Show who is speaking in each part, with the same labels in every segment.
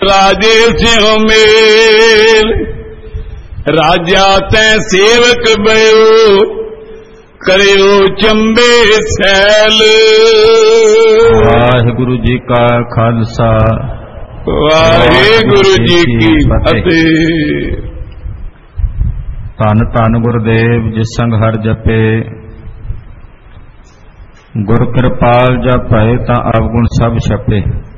Speaker 1: राजे Singh mail राजा तै सेवक बयो करियो चंबे सैल।
Speaker 2: वाहिगुरु जी का खालसा
Speaker 1: वाहिगुरु जी की फतेह।
Speaker 2: धन धन गुरुदेव जिस संग हर जपे गुर कृपाल जब भय ता अवगुण सब छपे।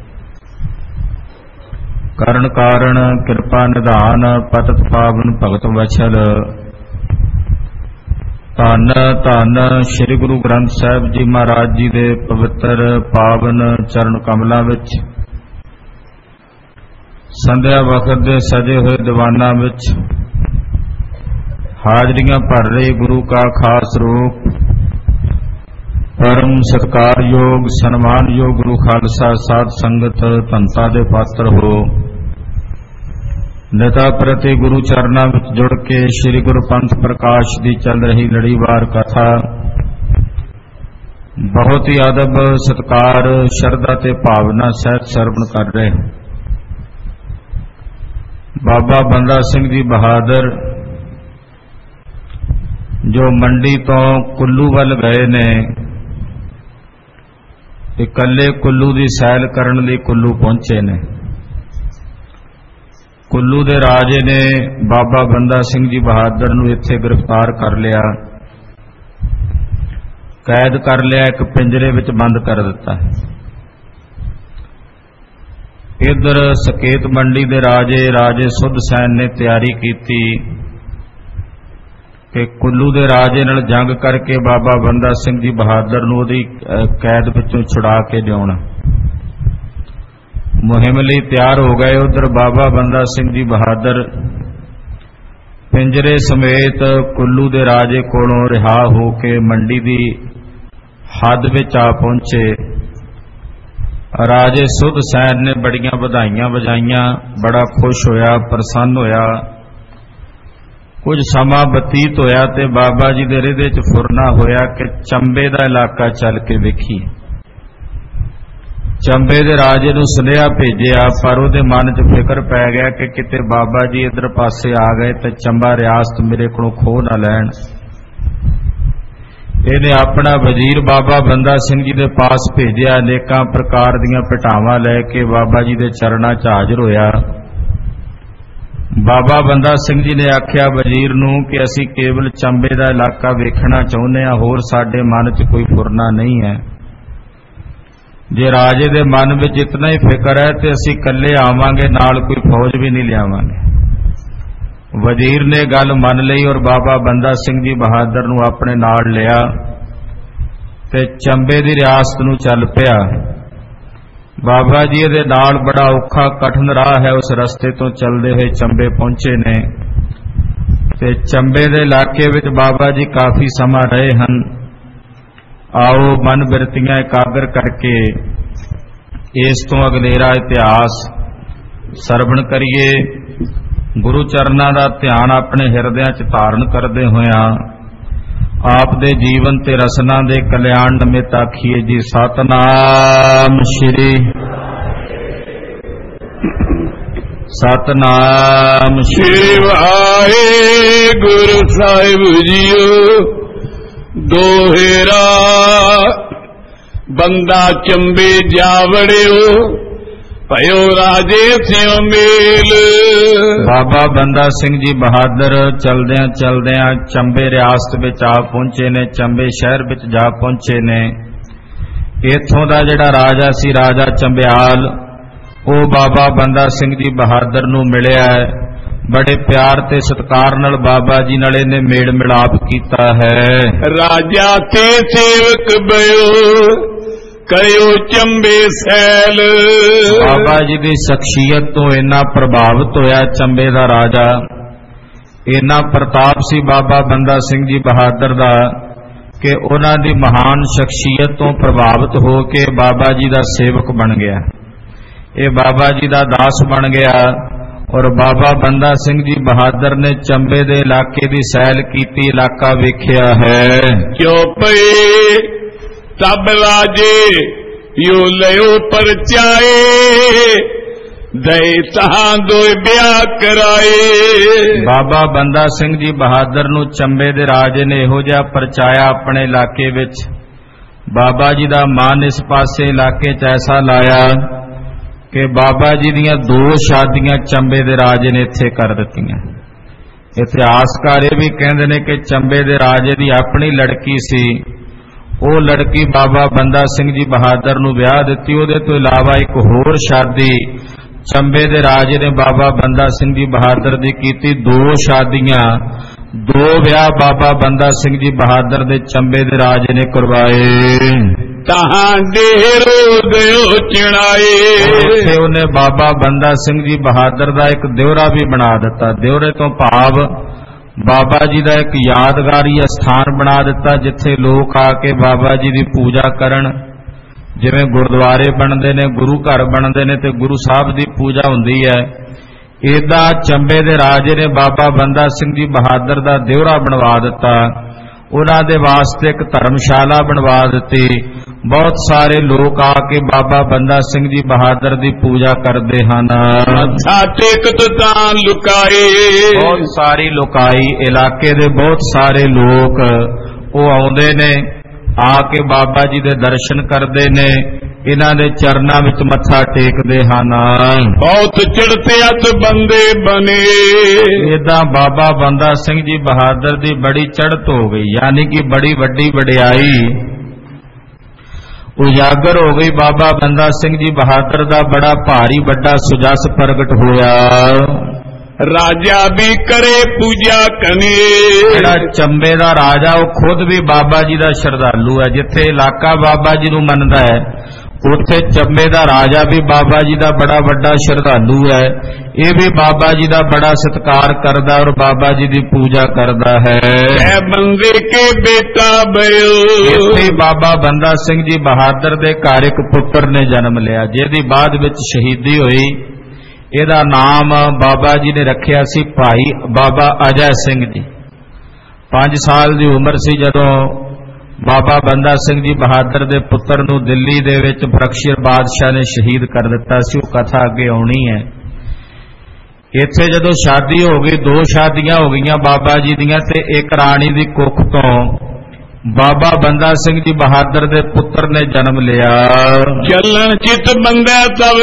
Speaker 2: करण कारण कृपा निधान पतत पावन भगत वछल। धन धन श्री गुरु ग्रंथ साहिब जी महाराज जी दे पवित्र पावन चरण कमलों विच संध्या वक्त दे सजे हुए दीवाना विच हाजरियां भर रही गुरु का खास रूप परम सत्कारयोग सन्मान योग गुरु खालसा साध संगत धनता दे पात्र हो। नेता प्रति गुरु चरणा विच जुड़ के श्री गुरु पंथ प्रकाश दी चल रही लड़ीवार कथा बहुत ही अदब सत्कार शरदा ते भावना सहित सरवण कर रहे। बाबा बंदा सिंह जी बहादुर जो मंडी तो कुल्लू वल गए ने, इकल्ले कुल्लू की सैल करन लई कुल्लू पहुंचे ने। कुल्लू दे राजे ने बाबा बंदा सिंह जी बहादुर नूं इत्थे गिरफ्तार कर लिया, कैद कर लिया, एक पिंजरे विच बंद कर दिता। इधर सकेत मंडी दे राजे सुध सैन ने तैयारी की कि कुल्लू दे राजे नाल जंग करके बाबा बंदा सिंह जी बहादुर नूं उहदी कैद विचों छुड़ा के लियाउणा। मुहिम लई तैयार हो गए। उधर बाबा बंदा सिंह जी बहादुर पिंजरे समेत कुल्लू दे राजे कोलों रिहा हो के मंडी दी हद विच आ पहुंचे। राजे सुध सैन ने बड़ियां बधाइयां वजाइयां, बड़ा खुश होया, प्रसन्न होया। कुछ समा बतीत होया ते बाबा जी दे रिहदे च फुरना होया कि चंबे दा इलाका चल के देखी। चंबे दे राजे नूं सुनेहा भेजिया, पर उहदे मन च फिक्र पै गया कि किते बाबा जी इधर पासे आ गए ते चंबा रियासत मेरे कोलों खो ना लैण। इहने अपना वजीर बाबा बंदा सिंह जी दे पास भेजिया, अनेकां प्रकार दीयां पिटावां लैके बाबा जी दे चरणां च हाज़र होया। बाबा बंदा सिंह जी ने आख्या वजीर नूं कि असीं केवल चंबे दा इलाका वेखना चाहुंदे हां, होर साडे मन च कोई फुरना नहीं है। जे राजे दे मन विच इतना ही फिक्र है ते असीं कल्ले आवांगे, नाल कोई फौज भी नहीं लियावांगे। वजीर ने गल मन लई और बाबा बंदा सिंह जी बहादुर नूं अपने नाल लिया ते चंबे दी रियासत नूं चल पिया। बाबा जी दे नाल बड़ा औखा कठिन राह है, उस रस्ते तो चलते हुए चंबे पहुंचे ने ते चंबे दे इलाके विच बाबा जी काफी समा रहे हन। आओ मन बिरतियां एकागर करके इस तो अगलेरा इतिहास सरवण करिए। गुरु चरना दा ध्यान अपने हिरदियां च धारण करदे होया आप दे जीवन ते रसना दे कल्याण निमित्त आखिए जी सतनाम श्री सतनाम
Speaker 1: श्री वाहिगुरु साहिब जीओ। दोहेरा बंदा चंबे जावड़ियो भयो राजे सिंह मेल।
Speaker 2: बाबा बंदा सिंह जी बहादुर चलदियां चलदियां चंबे रियासत विच आ पहुंचे ने, चंबे शहर विच जा पहुंचे ने। इत्थों दा जिहड़ा राजा सी, राजा चंबियाल, वो बाबा बंदा सिंह जी बहादुर नूं मिलिया है। बड़े प्यार ते सत्कार नाल बाबा जी नाल इहने मेल मिलाप कीता है।
Speaker 1: राजा ते सेवक बयो कयो चंबे सैल।
Speaker 2: बाबा जी की शख्सियत तो इन्ना प्रभावित होया चंबे दा राजा, इन्ना प्रताप सी बाबा बंदा सिंह जी बहादुर दा कि उन्हां दी महान शख्सियत तो प्रभावित हो के बाबा जी दा सेवक बन गया। ये बाबा जी दा दास बन गया और बाबा बंदा सिंह जी बहादुर ने चंबे दे इलाके दी सैल कीती, इलाका वेखिया है।
Speaker 1: चौपे तब राजे यो लयो परचाए ਦਈ ਤਹਾਂ ਦੋਇ ਵਿਆਹ ਕਰਾਏ।
Speaker 2: ਬਾਬਾ ਬੰਦਾ ਸਿੰਘ ਜੀ ਬਹਾਦਰ ਨੂੰ ਚੰਬੇ ਦੇ ਰਾਜੇ ਨੇ ਇਹੋ ਜਿਹਾ ਪਰਚਾਇਆ ਆਪਣੇ ਇਲਾਕੇ ਵਿੱਚ। ਬਾਬਾ ਜੀ ਦਾ ਮਨ ਇਸ ਪਾਸੇ ਇਲਾਕੇ 'ਚ ਐਸਾ ਲਾਇਆ ਕਿ ਬਾਬਾ ਜੀ ਦੀਆਂ 2 ਸ਼ਾਦੀਆਂ ਚੰਬੇ ਦੇ ਰਾਜੇ ਨੇ ਇੱਥੇ ਕਰ ਦਿੱਤੀਆਂ। ਇਤਿਹਾਸਕਾਰ ਇਹ ਵੀ ਕਹਿੰਦੇ ਨੇ ਕਿ ਚੰਬੇ ਦੇ ਰਾਜੇ ਦੀ ਆਪਣੀ ਲੜਕੀ ਸੀ, ਉਹ ਲੜਕੀ ਬਾਬਾ ਬੰਦਾ ਸਿੰਘ ਜੀ ਬਹਾਦਰ ਨੂੰ ਵਿਆਹ ਦਿੱਤੀ। ਉਹਦੇ ਤੋਂ ਇਲਾਵਾ ਇੱਕ ਹੋਰ ਸ਼ਾਦੀ ਚੰਬੇ ਦੇ ਰਾਜੇ ਨੇ ਬਾਬਾ ਬੰਦਾ ਸਿੰਘ ਜੀ ਬਹਾਦਰ ਦੀ ਕੀਤੀ। 2 ਸ਼ਾਦੀਆਂ, 2 ਵਿਆਹ ਬਾਬਾ ਬੰਦਾ ਸਿੰਘ ਜੀ ਬਹਾਦਰ ਦੇ ਚੰਬੇ ਦੇ ਰਾਜੇ ਨੇ ਕਰਵਾਏ।
Speaker 1: ਤਹਾਂ ਡੇਰੋ ਦਿਓ ਚਿਣਾਏ।
Speaker 2: ਉੱਥੇ ਉਹਨੇ ਬਾਬਾ ਬੰਦਾ ਸਿੰਘ ਜੀ ਬਹਾਦਰ ਦਾ ਇੱਕ ਦਿਉਰਾ ਵੀ ਬਣਾ ਦਿੱਤਾ। ਦਿਉਰੇ ਤੋਂ ਭਾਵ ਬਾਬਾ ਜੀ ਦਾ ਇੱਕ ਯਾਦਗਾਰੀ ਸਥਾਨ ਬਣਾ ਦਿੱਤਾ, ਜਿੱਥੇ ਲੋਕ ਆ ਕੇ ਬਾਬਾ ਜੀ ਦੀ ਪੂਜਾ ਕਰਨ। ਜਿਵੇਂ ਗੁਰਦੁਆਰੇ ਬਣਦੇ ਨੇ, ਗੁਰੂ ਘਰ ਬਣਦੇ ਨੇ ਤੇ ਗੁਰੂ ਸਾਹਿਬ ਦੀ ਪੂਜਾ ਹੁੰਦੀ ਹੈ, ਏਦਾਂ ਚੰਬੇ ਦੇ ਰਾਜੇ ਨੇ ਬਾਬਾ ਬੰਦਾ ਸਿੰਘ ਜੀ ਬਹਾਦਰ ਦਾ ਦਿਉਰਾ ਬਣਵਾ ਦਿੱਤਾ। ਉਹਨਾਂ ਦੇ ਵਾਸਤੇ ਇੱਕ ਧਰਮਸ਼ਾਲਾ ਬਣਵਾ ਦਿੱਤੀ। ਬਹੁਤ ਸਾਰੇ ਲੋਕ ਆ ਕੇ ਬਾਬਾ ਬੰਦਾ ਸਿੰਘ ਜੀ ਬਹਾਦਰ ਦੀ ਪੂਜਾ ਕਰਦੇ ਹਨ।
Speaker 1: ਮੱਥਾ ਟੇਕਤ ਤਾਂ ਲੁਕਾਏ।
Speaker 2: ਬਹੁਤ ਸਾਰੀ ਲੁਕਾਈ, ਇਲਾਕੇ ਦੇ ਬਹੁਤ ਸਾਰੇ ਲੋਕ ਉਹ ਆਉਂਦੇ ਨੇ, ਆ ਕੇ ਬਾਬਾ ਜੀ ਦੇ ਦਰਸ਼ਨ ਕਰਦੇ ਨੇ, ਇਹਨਾਂ ਦੇ ਚਰਨਾਂ ਵਿੱਚ ਮੱਥਾ ਟੇਕਦੇ ਹਨ।
Speaker 1: ਬਹੁਤ ਚੜ੍ਹਤੇ ਅਤ ਬੰਦੇ ਬਣੇ।
Speaker 2: ਏਦਾਂ ਬਾਬਾ ਬੰਦਾ ਸਿੰਘ ਜੀ ਬਹਾਦਰ ਦੀ ਬੜੀ ਚੜ੍ਹਤ ਹੋ ਗਈ, ਯਾਨੀ ਕਿ ਬੜੀ ਵੱਡੀ ਵਡਿਆਈ ਉਜਾਗਰ ਹੋ ਗਈ। ਬਾਬਾ ਬੰਦਾ ਸਿੰਘ ਜੀ ਬਹਾਦਰ ਦਾ ਬੜਾ ਭਾਰੀ ਵੱਡਾ ਸੁਜਸ ਪ੍ਰਗਟ ਹੋਇਆ।
Speaker 1: ਰਾਜਾ ਵੀ ਕਰੇ ਪੂਜਾ ਕਨੇ।
Speaker 2: ਜਿਹੜਾ ਚੰਬੇ ਦਾ ਰਾਜਾ ਉਹ ਖੁਦ ਵੀ ਬਾਬਾ ਜੀ ਦਾ ਸ਼ਰਧਾਲੂ ਹੈ। ਜਿੱਥੇ ਇਲਾਕਾ ਬਾਬਾ ਜੀ ਨੂੰ ਮੰਨਦਾ ਹੈ, ਉੱਥੇ ਚੰਬੇ ਦਾ ਰਾਜਾ ਵੀ ਬਾਬਾ ਜੀ ਦਾ ਬੜਾ ਵੱਡਾ ਸ਼ਰਧਾਲੂ ਹੈ। ਇਹ ਵੀ ਬਾਬਾ ਜੀ ਦਾ ਬੜਾ ਸਤਿਕਾਰ ਕਰਦਾ ਔਰ ਬਾਬਾ ਜੀ ਦੀ ਪੂਜਾ ਕਰਦਾ ਹੈ।
Speaker 1: ਐ ਬੰਦੇ ਕੇ ਬੇਟਾ ਬਇਓ।
Speaker 2: ਇੱਥੇ ਬਾਬਾ ਬੰਦਾ ਸਿੰਘ ਜੀ ਬਹਾਦਰ ਦੇ ਘਰ ਇੱਕ ਪੁੱਤਰ ਨੇ ਜਨਮ ਲਿਆ, ਜਿਹਦੀ ਬਾਅਦ ਵਿੱਚ ਸ਼ਹੀਦੀ ਹੋਈ। ਇਹਦਾ ਨਾਮ ਬਾਬਾ ਜੀ ਨੇ ਰੱਖਿਆ ਸੀ ਭਾਈ ਬਾਬਾ ਅਜੈ ਸਿੰਘ ਜੀ। 5 ਸਾਲ ਦੀ ਉਮਰ ਸੀ ਜਦੋਂ ਬਾਬਾ ਬੰਦਾ ਸਿੰਘ ਜੀ ਬਹਾਦਰ ਦੇ ਪੁੱਤਰ ਨੂੰ ਦਿੱਲੀ ਦੇ ਵਿੱਚ ਬਖਸ਼ੀਰ ਬਾਦਸ਼ਾਹ ਨੇ ਸ਼ਹੀਦ ਕਰ ਦਿੱਤਾ ਸੀ। ਉਹ ਕਥਾ ਅੱਗੇ ਆਉਣੀ ਹੈ। ਇੱਥੇ ਜਦੋਂ ਸ਼ਾਦੀ ਹੋ ਗਈ, 2 ਸ਼ਾਦੀਆਂ ਹੋ ਗਈਆਂ ਬਾਬਾ ਜੀ ਦੀਆਂ, ਤੇ ਇੱਕ ਰਾਣੀ ਦੀ ਕੁੱਖ ਤੋਂ ਬਾਬਾ ਬੰਦਾ ਸਿੰਘ ਜੀ ਬਹਾਦਰ ਦੇ ਪੁੱਤਰ ਨੇ ਜਨਮ ਲਿਆ।
Speaker 1: ਚੱਲਣ ਚਿਤ ਬੰਦਾ ਤਬ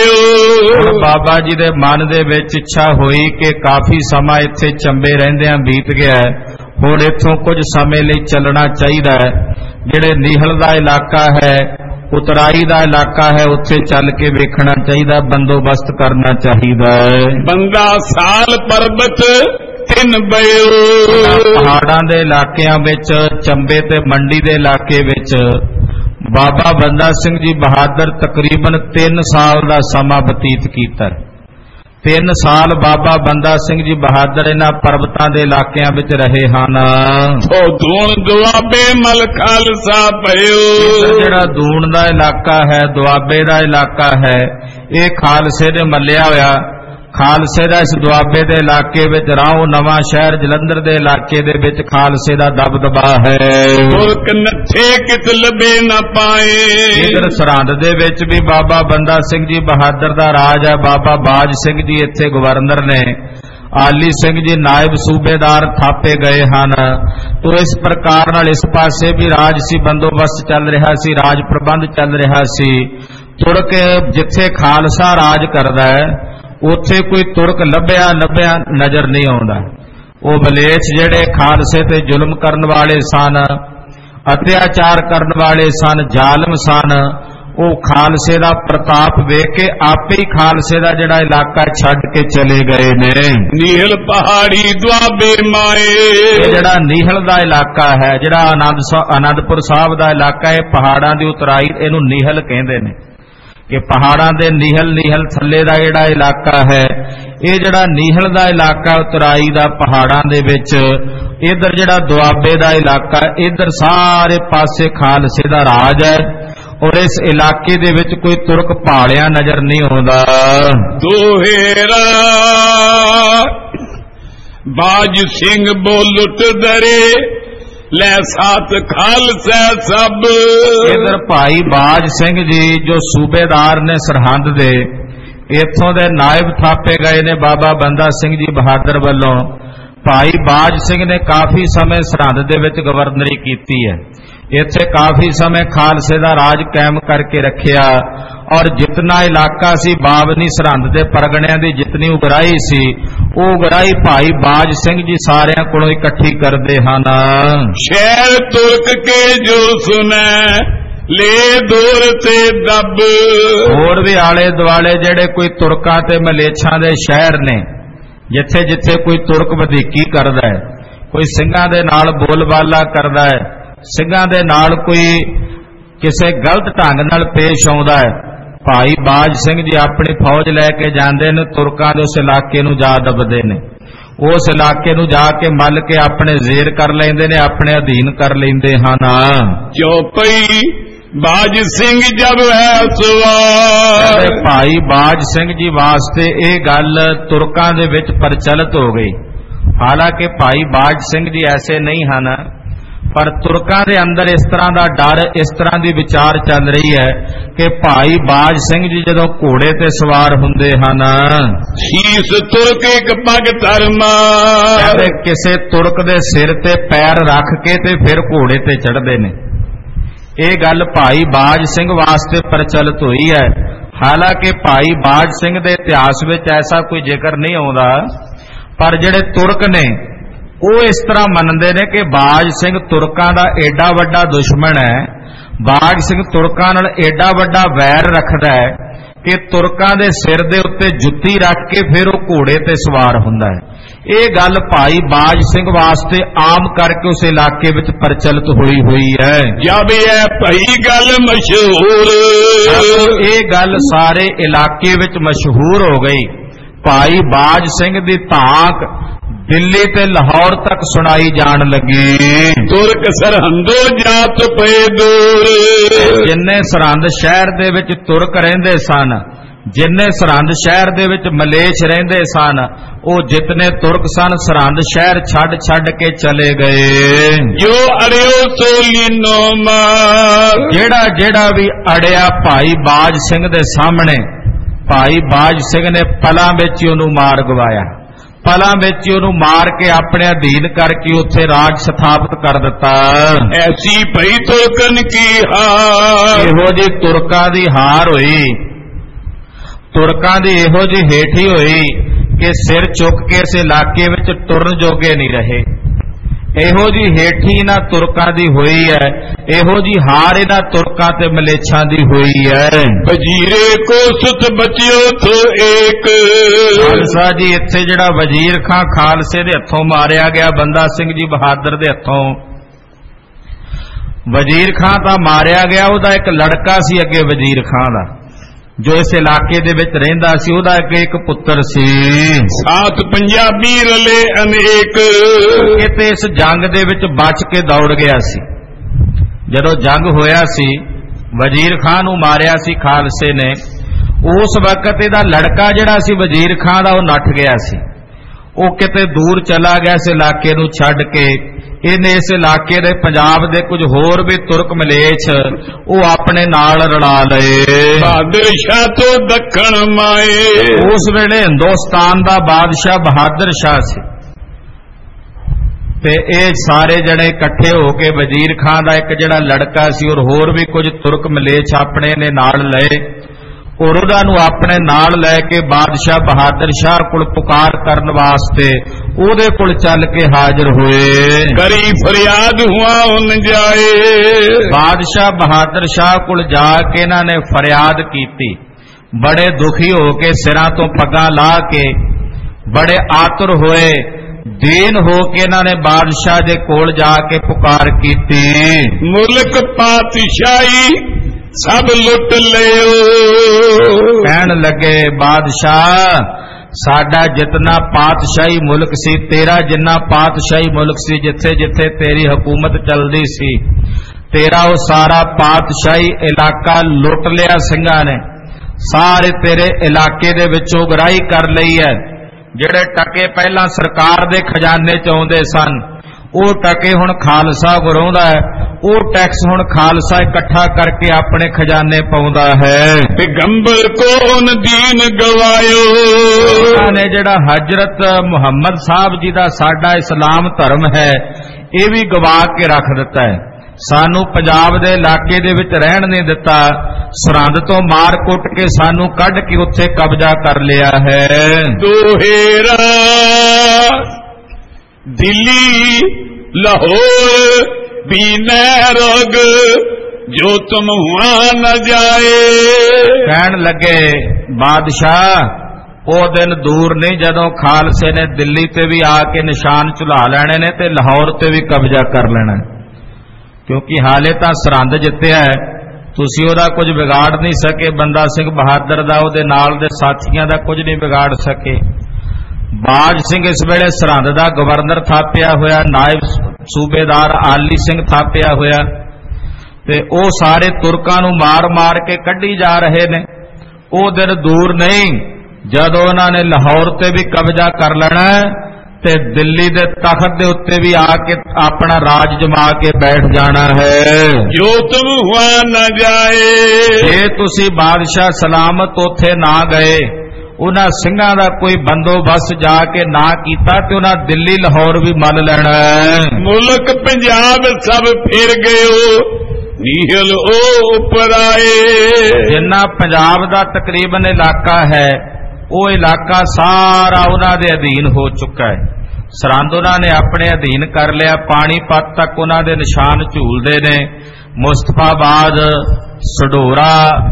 Speaker 1: ਕਹਿਓ।
Speaker 2: ਬਾਬਾ ਜੀ ਦੇ ਮਨ ਦੇ ਵਿੱਚ ਇੱਛਾ ਹੋਈ ਕਿ ਕਾਫੀ ਸਮਾਂ ਇੱਥੇ ਚੰਬੇ ਰਹਿੰਦਿਆਂ ਬੀਤ ਗਿਆ, ਹੁਣ ਇੱਥੋਂ ਕੁਝ ਸਮੇਂ ਲਈ ਚੱਲਣਾ ਚਾਹੀਦਾ ਹੈ। ਜਿਹੜੇ ਨੀਹਲ ਦਾ ਇਲਾਕਾ ਹੈ, ਉਤਰਾਈ ਦਾ ਇਲਾਕਾ ਹੈ, ਉੱਥੇ ਚੱਲ ਕੇ ਵੇਖਣਾ ਚਾਹੀਦਾ, ਬੰਦੋਬਸਤ ਕਰਨਾ ਚਾਹੀਦਾ ਹੈ।
Speaker 1: ਬੰਦਾ ਸਾਲ ਪਰਬਤ ਤਿੰਨ ਬਇਓ।
Speaker 2: ਪਹਾੜਾਂ ਦੇ ਇਲਾਕਿਆਂ ਵਿੱਚ, ਚੰਬੇ ਤੇ ਮੰਡੀ ਦੇ ਇਲਾਕੇ ਵਿੱਚ ਬਾਬਾ ਬੰਦਾ ਸਿੰਘ ਜੀ ਬਹਾਦਰ ਤਕਰੀਬਨ 3 ਸਾਲ ਦਾ ਸਮਾਂ ਬਤੀਤ ਕੀਤਾ। 3 ਸਾਲ ਬਾਬਾ ਬੰਦਾ ਸਿੰਘ ਜੀ ਬਹਾਦਰ ਇਹਨਾਂ ਪਰਬਤਾਂ ਦੇ ਇਲਾਕਿਆਂ ਵਿੱਚ ਰਹੇ ਹਨ।
Speaker 1: ਉਹ ਦੂਣ ਦੁਆਬੇ ਮਲ ਖਾਲਸਾ ਪਇਓ।
Speaker 2: ਜਿਹੜਾ ਦੂਣ ਦਾ ਇਲਾਕਾ ਹੈ, ਦੁਆਬੇ ਦਾ ਇਲਾਕਾ ਹੈ, ਇਹ ਖਾਲਸੇ ਨੇ ਮੱਲਿਆ ਹੋਇਆ। ਖਾਲਸੇ ਦਾ ਇਸ ਦੁਆਬੇ ਦੇ ਇਲਾਕੇ ਵਿੱਚ ਰਾਹੋਂ ਨਵਾਂ ਸ਼ਹਿਰ ਜਲੰਧਰ ਦੇ ਇਲਾਕੇ ਦੇ ਵਿੱਚ ਖਾਲਸੇ ਦਾ ਦਬਦਬਾ ਹੈ।
Speaker 1: ਮੁਲਕ ਨੱਥੇ ਕਿਤ ਲਬੇ ਨਾ ਪਾਏ।
Speaker 2: ਇਧਰ ਸਰਹੰਦ ਦੇ ਵਿੱਚ ਵੀ ਬਾਬਾ ਬੰਦਾ ਸਿੰਘ ਜੀ ਬਹਾਦਰ ਦਾ ਰਾਜ ਹੈ। ਬਾਬਾ ਬਾਜ ਸਿੰਘ ਜੀ ਇੱਥੇ ਗਵਰਨਰ ਨੇ, ਆਲੀ ਸਿੰਘ ਜੀ ਨਾਇਬ ਸੂਬੇਦਾਰ ਥਾਪੇ ਗਏ ਹਨ। ਤੋ ਇਸ ਪ੍ਰਕਾਰ ਨਾਲ ਇਸ ਪਾਸੇ ਵੀ ਰਾਜ ਸੀ, ਬੰਦੋਬਸਤ ਚੱਲ ਰਿਹਾ ਸੀ, ਰਾਜ ਪ੍ਰਬੰਧ ਚੱਲ ਰਿਹਾ ਸੀ। ਤੁਰਕ ਜਿੱਥੇ ਖਾਲਸਾ ਰਾਜ ਕਰਦਾ ਹੈ, ਉੱਥੇ ਕੋਈ ਤੁਰਕ ਲੱਭਿਆ ਨਜ਼ਰ ਨਹੀਂ ਆਉਂਦਾ। ਉਹ ਬਲੇਛ ਜਿਹੜੇ ਖਾਲਸੇ ਤੇ ਜ਼ੁਲਮ ਕਰਨ ਵਾਲੇ ਸਨ, ਅਤਿਆਚਾਰ ਕਰਨ ਵਾਲੇ ਸਨ, ਜ਼ਾਲਮ ਸਨ, ਉਹ ਖਾਲਸੇ ਦਾ ਪ੍ਰਤਾਪ ਵੇਖ ਕੇ ਆਪੇ ਹੀ ਖਾਲਸੇ ਦਾ ਜਿਹੜਾ ਇਲਾਕਾ ਛੱਡ ਕੇ ਚਲੇ ਗਏ ਨੇ।
Speaker 1: ਨੀਹਲ ਪਹਾੜੀ ਦੁਆਬੇ ਮਾਏ।
Speaker 2: ਇਹ ਜਿਹੜਾ ਨੀਹਲ ਦਾ ਇਲਾਕਾ ਹੈ, ਜਿਹੜਾ ਆਨੰਦਪੁਰ ਸਾਹਿਬ ਦਾ ਇਲਾਕਾ ਹੈ, ਪਹਾੜਾਂ ਦੀ ਉਤਰਾਈ, ਇਹਨੂੰ ਨੀਹਲ ਕਹਿੰਦੇ ਨੇ। ਕਿ ਪਹਾੜਾਂ ਦੇ ਨੀਹਲ ਥੱਲੇ ਦਾ ਜਿਹੜਾ ਇਲਾਕਾ ਹੈ, ਇਹ ਜਿਹੜਾ ਨੀਹਲ ਦਾ ਇਲਾਕਾ ਉਤਰਾਈ ਦਾ ਪਹਾੜਾਂ ਦੇ ਵਿੱਚ, ਇਧਰ ਜਿਹੜਾ ਦੁਆਬੇ ਦਾ ਇਲਾਕਾ, ਇਧਰ ਸਾਰੇ ਪਾਸੇ ਖਾਲਸੇ ਦਾ ਰਾਜ ਹੈ। ਔਰ ਇਸ ਇਲਾਕੇ ਦੇ ਵਿੱਚ ਕੋਈ ਤੁਰਕ ਭਾਲਿਆ ਨਜ਼ਰ ਨਹੀਂ ਆਉਂਦਾ।
Speaker 1: ਦੋਹੇਰਾ ਬਾਜ ਸਿੰਘ ਬੋਲਟ ਦਰੇ ਲੈ ਸਾਥ ਖਾਲਸਾ ਸਭ। ਇਧਰ
Speaker 2: ਭਾਈ ਬਾਜ ਸਿੰਘ ਜੀ ਜੋ ਸੂਬੇਦਾਰ ਨੇ ਸਰਹੰਦ ਦੇ, ਇੱਥੋਂ ਦੇ ਨਾਇਬ ਥਾਪੇ ਗਏ ਨੇ ਬਾਬਾ ਬੰਦਾ ਸਿੰਘ ਜੀ ਬਹਾਦਰ ਵੱਲੋਂ। ਭਾਈ ਬਾਜ ਸਿੰਘ ਨੇ ਕਾਫੀ ਸਮੇਂ ਸਰਹੰਦ ਦੇ ਵਿੱਚ ਗਵਰਨਰੀ ਕੀਤੀ ਹੈ। ਇੱਥੇ ਕਾਫੀ ਸਮੇਂ ਖਾਲਸੇ ਦਾ ਰਾਜ ਕਾਇਮ ਕਰਕੇ ਰੱਖਿਆ ਔਰ ਜਿਤਨਾ ਇਲਾਕਾ ਸੀ ਬਾਵਨੀ ਸਰਹੰਦ ਦੇ ਪਰਗਣਿਆਂ ਦੀ ਜਿਤਨੀ ਉਗਰਾਹੀ ਸੀ ਉਹ ਉਗਰਾਹੀ ਭਾਈ ਬਾਜ ਸਿੰਘ ਜੀ ਸਾਰਿਆਂ ਕੋਲੋਂ ਇਕੱਠੀ ਕਰਦੇ ਹਨ।
Speaker 1: ਸ਼ਹਿਰ ਤੁਰਕ ਕੇ ਜੋ ਸੁਨੈ ਲੈ ਦੂਰ ਤੇ ਦੱਬ।
Speaker 2: ਹੋਰ ਵੀ ਆਲੇ ਦੁਆਲੇ ਜਿਹੜੇ ਕੋਈ ਤੁਰਕਾਂ ਤੇ ਮਲੇਛਾਂ ਦੇ ਸ਼ਹਿਰ ਨੇ, ਜਿੱਥੇ ਜਿੱਥੇ ਕੋਈ ਤੁਰਕ ਵਧੀਕੀ ਕਰਦਾ ਹੈ, ਕੋਈ ਸਿੰਘਾਂ ਦੇ ਨਾਲ ਬੋਲਬਾਲਾ ਕਰਦਾ ਹੈ, ਸਿੰਘਾਂ ਦੇ ਨਾਲ ਕੋਈ ਕਿਸੇ ਗਲਤ ਢੰਗ ਨਾਲ ਪੇਸ਼ ਆਉਂਦਾ ਹੈ, ਭਾਈ ਬਾਜ ਸਿੰਘ ਜੀ ਆਪਣੀ ਫੌਜ ਲੈ ਕੇ ਜਾਂਦੇ ਨੇ, ਤੁਰਕਾਂ ਦੇ ਉਸ ਇਲਾਕੇ ਨੂੰ ਜਾ ਦਬਦੇ ਨੇ, ਉਸ ਇਲਾਕੇ ਨੂੰ ਜਾ ਕੇ ਮੱਲ ਕੇ ਆਪਣੇ ਜ਼ੇਰ ਕਰ ਲੈਂਦੇ ਨੇ, ਆਪਣੇ ਅਧੀਨ ਕਰ ਲੈਂਦੇ ਹਨ।
Speaker 1: ਚੌਪਈ ਬਾਜ ਸਿੰਘ ਜਬ ਹੈ ਸਵਾਰ।
Speaker 2: ਭਾਈ ਬਾਜ ਸਿੰਘ ਜੀ ਵਾਸਤੇ ਇਹ ਗੱਲ ਤੁਰਕਾਂ ਦੇ ਵਿੱਚ ਪ੍ਰਚਲਿਤ ਹੋ ਗਈ। ਹਾਲਾਂਕਿ ਭਾਈ ਬਾਜ ਸਿੰਘ ਜੀ ਐਸੇ ਨਹੀਂ ਹਨ, ਪਰ ਤੁਰਕਾਂ ਦੇ ਅੰਦਰ ਇਸ ਤਰ੍ਹਾਂ ਦਾ ਡਰ, ਇਸ ਤਰ੍ਹਾਂ ਦੀ ਵਿਚਾਰ ਚੱਲ ਰਹੀ ਹੈ ਕਿ ਭਾਈ ਬਾਜ ਸਿੰਘ ਜੀ ਜਦੋਂ ਘੋੜੇ ਤੇ ਸਵਾਰ ਹੁੰਦੇ ਹਨ,
Speaker 1: ਸ਼ੀਸ ਤੁਰਕ ਇੱਕ ਪੱਗ ਧਰਮਾ,
Speaker 2: ਕਿਸੇ ਤੁਰਕ ਦੇ ਸਿਰ ਤੇ ਪੈਰ ਰੱਖ ਕੇ ਤੇ ਫਿਰ ਘੋੜੇ ਤੇ ਚੜ੍ਹਦੇ ਨੇ। ਇਹ ਗੱਲ ਭਾਈ ਬਾਜ ਸਿੰਘ ਵਾਸਤੇ ਪ੍ਰਚਲਿਤ ਹੋਈ ਹੈ। ਹਾਲਾਂਕਿ ਭਾਈ ਬਾਜ ਸਿੰਘ ਦੇ ਇਤਿਹਾਸ ਵਿੱਚ ਐਸਾ ਕੋਈ ਜ਼ਿਕਰ ਨਹੀਂ ਆਉਂਦਾ, ਪਰ ਜਿਹੜੇ ਤੁਰਕ ਨੇ ਉਹ ਇਸ ਤਰ੍ਹਾਂ ਮੰਨਦੇ ਨੇ ਕਿ ਬਾਜ ਸਿੰਘ ਤੁਰਕਾਂ ਦਾ ਏਡਾ ਵੱਡਾ ਦੁਸ਼ਮਣ ਹੈ, ਬਾਜ ਸਿੰਘ ਤੁਰਕਾਂ ਨਾਲ ਏਡਾ ਵੱਡਾ ਵੈਰ ਰੱਖਦਾ ਹੈ ਕਿ ਤੁਰਕਾਂ ਦੇ ਸਿਰ ਦੇ ਉੱਤੇ ਜੁੱਤੀ ਰੱਖ ਕੇ ਫਿਰ ਉਹ ਘੋੜੇ ਤੇ ਸਵਾਰ ਹੁੰਦਾ ਹੈ। ਇਹ ਗੱਲ ਭਾਈ ਬਾਜ ਸਿੰਘ ਵਾਸਤੇ ਆਮ ਕਰਕੇ ਉਸ ਇਲਾਕੇ ਵਿੱਚ ਪ੍ਰਚਲਿਤ ਹੋਈ ਹੈ।
Speaker 1: ਜਦ ਇਹ ਭਈ ਗੱਲ ਮਸ਼ਹੂਰ,
Speaker 2: ਇਹ ਗੱਲ ਸਾਰੇ ਇਲਾਕੇ ਵਿੱਚ ਮਸ਼ਹੂਰ ਹੋ ਗਈ। ਭਾਈ ਬਾਜ ਸਿੰਘ ਦੀ ਧਾਕ ਦਿੱਲੀ ਤੇ ਲਾਹੌਰ ਤੱਕ ਸੁਣਾਈ ਜਾਣ ਲੱਗੀ।
Speaker 1: ਤੁਰਕ ਸਰਹੰਦੋ ਜਾਤ ਪਏ ਦੂਰ।
Speaker 2: ਜਿੰਨੇ ਸਰਹੰਦ ਸ਼ਹਿਰ ਦੇ ਵਿੱਚ ਤੁਰਕ ਰਹਿੰਦੇ ਸਨ, ਜਿੰਨੇ ਸਰਹੰਦ ਸ਼ਹਿਰ ਦੇ ਵਿੱਚ ਮਲੇਛ ਰਹਿੰਦੇ ਸਨ, ਉਹ ਜਿਤਨੇ ਤੁਰਕ ਸਨ ਸਰਹੰਦ ਸ਼ਹਿਰ ਛੱਡ ਕੇ ਚਲੇ ਗਏ।
Speaker 1: ਜੋ ਅੜਿਓ ਸੋ ਲੀਨੋ ਮਾਰ।
Speaker 2: ਜਿਹੜਾ ਵੀ ਅੜਿਆ ਭਾਈ ਬਾਜ ਸਿੰਘ ਦੇ ਸਾਹਮਣੇ, ਭਾਈ ਬਾਜ ਸਿੰਘ ਨੇ ਪਲਾਂ ਵਿੱਚ ਹੀ ਉਹਨੂੰ ਮਾਰ ਗਵਾਇਆ, ਪਲਾਂ ਵਿੱਚ ਉਹਨੂੰ ਮਾਰ ਕੇ ਆਪਣੇ ਅਧੀਨ ਕਰਕੇ ਉੱਥੇ ਰਾਜ ਸਥਾਪਿਤ ਕਰ ਦਿੱਤਾ।
Speaker 1: ਐਸੀ ਭਈ ਤੁਰਕਨ ਕੀ ਹਾਰ।
Speaker 2: ਇਹੋ ਜੀ ਤੁਰਕਾਂ ਦੀ ਹਾਰ ਹੋਈ, ਤੁਰਕਾਂ ਦੀ ਇਹੋ ਜੀ ਹੇਠੀ ਹੋਈ ਕਿ ਸਿਰ ਚੁੱਕ ਕੇ ਇਸ ਇਲਾਕੇ ਵਿੱਚ ਤੁਰਨ ਜੋਗੇ ਨਹੀਂ ਰਹੇ। ਇਹੋ ਜੀ ਹੇਠੀ ਇਹਨਾਂ ਤੁਰਕਾਂ ਦੀ ਹੋਈ ਹੈ, ਇਹੋ ਜੀ ਹਾਰ ਇਹਨਾਂ ਤੁਰਕਾਂ ਤੇ ਮਲੇਛਾਂ ਦੀ ਹੋਈ ਹੈ।
Speaker 1: ਵਜ਼ੀਰੇ ਕੋ ਸੁਤ ਬਚਿਓ ਥੋ ਏਕ।
Speaker 2: ਖਾਲਸਾ ਜੀ ਇੱਥੇ ਜਿਹੜਾ ਵਜ਼ੀਰ ਖਾਂ ਖਾਲਸੇ ਦੇ ਹੱਥੋਂ ਮਾਰਿਆ ਗਿਆ, ਬੰਦਾ ਸਿੰਘ ਜੀ ਬਹਾਦਰ ਦੇ ਹੱਥੋਂ ਵਜ਼ੀਰ ਖਾਂ ਤਾਂ ਮਾਰਿਆ ਗਿਆ, ਉਹਦਾ ਇੱਕ ਲੜਕਾ ਸੀ ਅੱਗੇ ਵਜ਼ੀਰ ਖਾਂ ਦਾ, ਜੋ ਇਸ ਇਲਾਕੇ ਦੇ ਵਿੱਚ ਰਹਿੰਦਾ ਸੀ, ਉਹਦਾ ਇੱਕ ਪੁੱਤਰ ਸੀ।
Speaker 1: ਸਾਤ ਪੰਜਾਬੀ ਰਲੇ ਅਨੇਕ।
Speaker 2: ਕਿਤੇ ਇਸ ਜੰਗ ਦੇ ਵਿੱਚ ਬਚ ਕੇ ਦੌੜ ਗਿਆ ਸੀ। ਜਦੋਂ ਜੰਗ ਹੋਇਆ ਸੀ, ਵਜ਼ੀਰ ਖਾਂ ਨੂੰ ਮਾਰਿਆ ਸੀ ਖਾਲਸੇ ਨੇ, ਉਸ ਵਕਤ ਇਹਦਾ ਲੜਕਾ ਜਿਹੜਾ ਸੀ ਵਜ਼ੀਰ ਖਾਂ ਦਾ, ਉਹ ਨੱਠ ਗਿਆ ਸੀ। ਉਹ ਕਿਤੇ ਦੂਰ ਚਲਾ ਗਿਆ ਇਸ ਇਲਾਕੇ ਨੂੰ ਛੱਡ ਕੇ। ਇਹਨੇ ਇਸ ਇਲਾਕੇ ਦੇ ਪੰਜਾਬ ਦੇ ਕੁਝ ਹੋਰ ਵੀ ਤੁਰਕ ਮਲੇਛ ਉਹ ਆਪਣੇ ਨਾਲ ਰਲਾ ਲਏ।
Speaker 1: ਬਹਾਦਰ ਸ਼ਾਹ ਤੋਂ ਦੱਖਣ ਮਾਏ।
Speaker 2: ਉਸ ਵੇਲੇ ਹਿੰਦੁਸਤਾਨ ਦਾ ਬਾਦਸ਼ਾਹ ਬਹਾਦਰ ਸ਼ਾਹ ਸੀ ਤੇ ਇਹ ਸਾਰੇ ਜਣੇ ਇਕੱਠੇ ਹੋ ਕੇ ਵਜ਼ੀਰ ਖਾਂ ਦਾ ਇੱਕ ਜਿਹੜਾ ਲੜਕਾ ਸੀ ਔਰ ਹੋਰ ਵੀ ਕੁਝ ਤੁਰਕ ਮਲੇਛ ਆਪਣੇ ਨੇ ਨਾਲ ਲਏ ਔਰ ਉਹਨਾਂ ਨੂੰ ਆਪਣੇ ਨਾਲ ਲੈ ਕੇ ਬਾਦਸ਼ਾਹ ਬਹਾਦਰ ਸ਼ਾਹ ਕੋਲ ਪੁਕਾਰ ਕਰਨ ਵਾਸਤੇ ਉਹਦੇ ਕੋਲ ਚੱਲ ਕੇ ਹਾਜ਼ਰ ਹੋਏ।
Speaker 1: ਕਰੀ ਫਰਿਆਦ ਹੁਆ ਉਨ ਜਾਏ।
Speaker 2: ਬਾਦਸ਼ਾਹ ਬਹਾਦਰ ਸ਼ਾਹ ਕੋਲ ਜਾ ਕੇ ਇਹਨਾਂ ਨੇ ਫਰਿਆਦ ਕੀਤੀ, ਬੜੇ ਦੁਖੀ ਹੋ ਕੇ ਸਿਰਾਂ ਤੋਂ ਪੱਗਾਂ ਲਾ ਕੇ, ਬੜੇ ਆਤੁਰ ਹੋਏ, ਦੀਨ ਹੋ ਕੇ ਇਹਨਾਂ ਨੇ ਬਾਦਸ਼ਾਹ ਦੇ ਕੋਲ ਜਾ ਕੇ ਪੁਕਾਰ ਕੀਤੀ।
Speaker 1: ਮੁਲਕ ਪਾਤਸ਼ਾਹੀ ਸਭ ਲੁੱਟ ਲਿਓ।
Speaker 2: ਕਹਿਣ ਲੱਗੇ ਬਾਦਸ਼ਾਹ, ਸਾਡਾ ਜਿਤਨਾ ਪਾਤਸ਼ਾਹੀ ਮੁਲਕ ਸੀ, ਤੇਰਾ ਜਿੰਨਾ ਪਾਤਸ਼ਾਹੀ ਮੁਲਕ ਸੀ, ਜਿੱਥੇ ਜਿੱਥੇ ਤੇਰੀ ਹਕੂਮਤ ਚੱਲਦੀ ਸੀ, ਤੇਰਾ ਉਹ ਸਾਰਾ ਪਾਤਸ਼ਾਹੀ ਇਲਾਕਾ ਲੁੱਟ ਲਿਆ ਸਿੰਘਾਂ ਨੇ। ਸਾਰੇ ਤੇਰੇ ਇਲਾਕੇ ਦੇ ਵਿੱਚੋਂ ਗਰਾਹੀ ਕਰ ਲਈ ਹੈ। ਜਿਹੜੇ ਟਕੇ ਪਹਿਲਾਂ ਸਰਕਾਰ ਦੇ ਖਜ਼ਾਨੇ ਚ ਆਉਂਦੇ ਸਨ, ਉਹ ਟਕੇ ਹੁਣ ਖਾਲਸਾ ਗੁਰਾਉਂਦਾ ਹੈ, ਉਹ ਟੈਕਸ ਹੁਣ ਖਾਲਸਾ ਇਕੱਠਾ ਕਰਕੇ ਆਪਣੇ ਖਜ਼ਾਨੇ ਪਾਉਂਦਾ ਹੈ।
Speaker 1: ਪੈਗੰਬਰ ਕੋਨ ਦੀਨ ਗਵਾਇਓ,
Speaker 2: ਉਹਨਾਂ ਨੇ ਜਿਹੜਾ ਹਜ਼ਰਤ ਮੁਹੰਮਦ ਸਾਹਿਬ ਜੀ ਦਾ ਸਾਡਾ ਇਸਲਾਮ ਧਰਮ ਹੈ ਇਹ ਵੀ ਗਵਾ ਕੇ ਰੱਖ ਦਿੱਤਾ ਹੈ। ਸਾਨੂੰ ਪੰਜਾਬ ਦੇ ਇਲਾਕੇ ਦੇ ਵਿੱਚ ਰਹਿਣ ਨਹੀਂ ਦਿੱਤਾ, ਸਰਹੰਦ ਤੋਂ ਮਾਰ ਕੁੱਟ ਕੇ ਸਾਨੂੰ ਕੱਢ ਕੇ ਉੱਥੇ ਕਬਜ਼ਾ ਕਰ ਲਿਆ ਹੈ।
Speaker 1: ਦੋਹੇਰਾ ਦਿੱਲੀ ਲਾਹੌਰ ਬੀਨੇ ਰੋਗ ਜੋ ਤੁਮ ਹੁਆ न ਜਾਏ।
Speaker 2: ਕਹਿਣ ਲੱਗੇ ਬਾਦਸ਼ਾਹ ਉਹ ਦਿਨ ਦੂਰ ਨਹੀਂ ਜਦੋਂ ਖਾਲਸੇ ਨੇ ਦਿੱਲੀ ਤੇ ਵੀ ਆ ਕੇ ਨਿਸ਼ਾਨ ਝੁਲਾ ਲੈਣੇ ਨੇ ਤੇ ਲਾਹੌਰ ਤੇ ਵੀ ਕਬਜ਼ਾ ਕਰ ਲੈਣਾ, ਕਿਉਂਕਿ ਹਾਲੇ ਤਾਂ ਸਰਹੰਦ ਜਿੱਤਿਆ ਹੈ, ਤੁਸੀਂ ਉਹਦਾ ਕੁਝ ਵਿਗਾੜ ਨਹੀਂ ਸਕੇ। ਬੰਦਾ ਸਿੰਘ ਬਹਾਦਰ ਦਾ ਉਹਦੇ ਨਾਲ ਦੇ ਸਾਥੀਆਂ ਦਾ ਕੁਝ ਨਹੀਂ ਵਿਗਾੜ ਸਕੇ। ਬਾਜ ਸਿੰਘ ਇਸ ਵੇਲੇ ਸਰਹੰਦ ਦਾ ਗਵਰਨਰ ਥਾਪਿਆ ਹੋਇਆ, ਨਾਇਬ ਸੂਬੇਦਾਰ ਆਲੀ ਸਿੰਘ ਥਾਪਿਆ ਹੋਇਆ, ਤੇ ਉਹ ਸਾਰੇ ਤੁਰਕਾਂ ਨੂੰ ਮਾਰ ਮਾਰ ਕੇ ਕੱਢੀ ਜਾ ਰਹੇ ਨੇ। ਉਹ ਦਿਨ ਦੂਰ ਨਹੀਂ ਜਦੋਂ ਉਹਨਾਂ ਨੇ ਲਾਹੌਰ ਤੇ ਵੀ ਕਬਜ਼ਾ ਕਰ ਲੈਣਾ ਤੇ ਦਿੱਲੀ ਦੇ ਤਖਤ ਦੇ ਉੱਤੇ ਵੀ ਆ ਕੇ ਆਪਣਾ ਰਾਜ ਜਮਾ ਕੇ ਬੈਠ ਜਾਣਾ ਹੈ।
Speaker 1: ਜੋ ਤੁਮ ਹੁਆ न ਜਾਏ,
Speaker 2: ਜੇ ਤੁਸੀਂ ਬਾਦਸ਼ਾਹ ਸਲਾਮਤ ਉੱਥੇ ਨਾ ਗਏ, ਉਹਨਾਂ ਸਿੰਘਾਂ ਦਾ ਕੋਈ ਬੰਦੋਬਸਤ ਜਾ ਕੇ ਨਾ ਕੀਤਾ ਤੇ ਉਹਨਾਂ ਦਿੱਲੀ ਲਾਹੌਰ ਵੀ ਮੰਨ ਲੈਣਾ ਹੈ।
Speaker 1: ਮੁਲਕ ਪੰਜਾਬ ਸਭ ਫਿਰ ਗਇਓ ਨੀਹਲ ਉਹ ਉੱਪਰ ਆਏ।
Speaker 2: ਜਿੰਨਾ ਪੰਜਾਬ ਦਾ ਤਕਰੀਬਨ ਇਲਾਕਾ ਹੈ ਉਹ ਇਲਾਕਾ ਸਾਰਾ ਉਹਨਾਂ ਦੇ ਅਧੀਨ ਹੋ ਚੁੱਕਾ ਹੈ। ਸਰਹੰਦ ਉਹਨਾਂ ਨੇ ਆਪਣੇ ਅਧੀਨ ਕਰ ਲਿਆ, ਪਾਣੀਪਤ ਤੱਕ ਉਹਨਾਂ ਦੇ ਨਿਸ਼ਾਨ ਝੂਲਦੇ ਨੇ। ਮੁਸਤਫਾਬਾਦ, ਸਡੋਰਾ,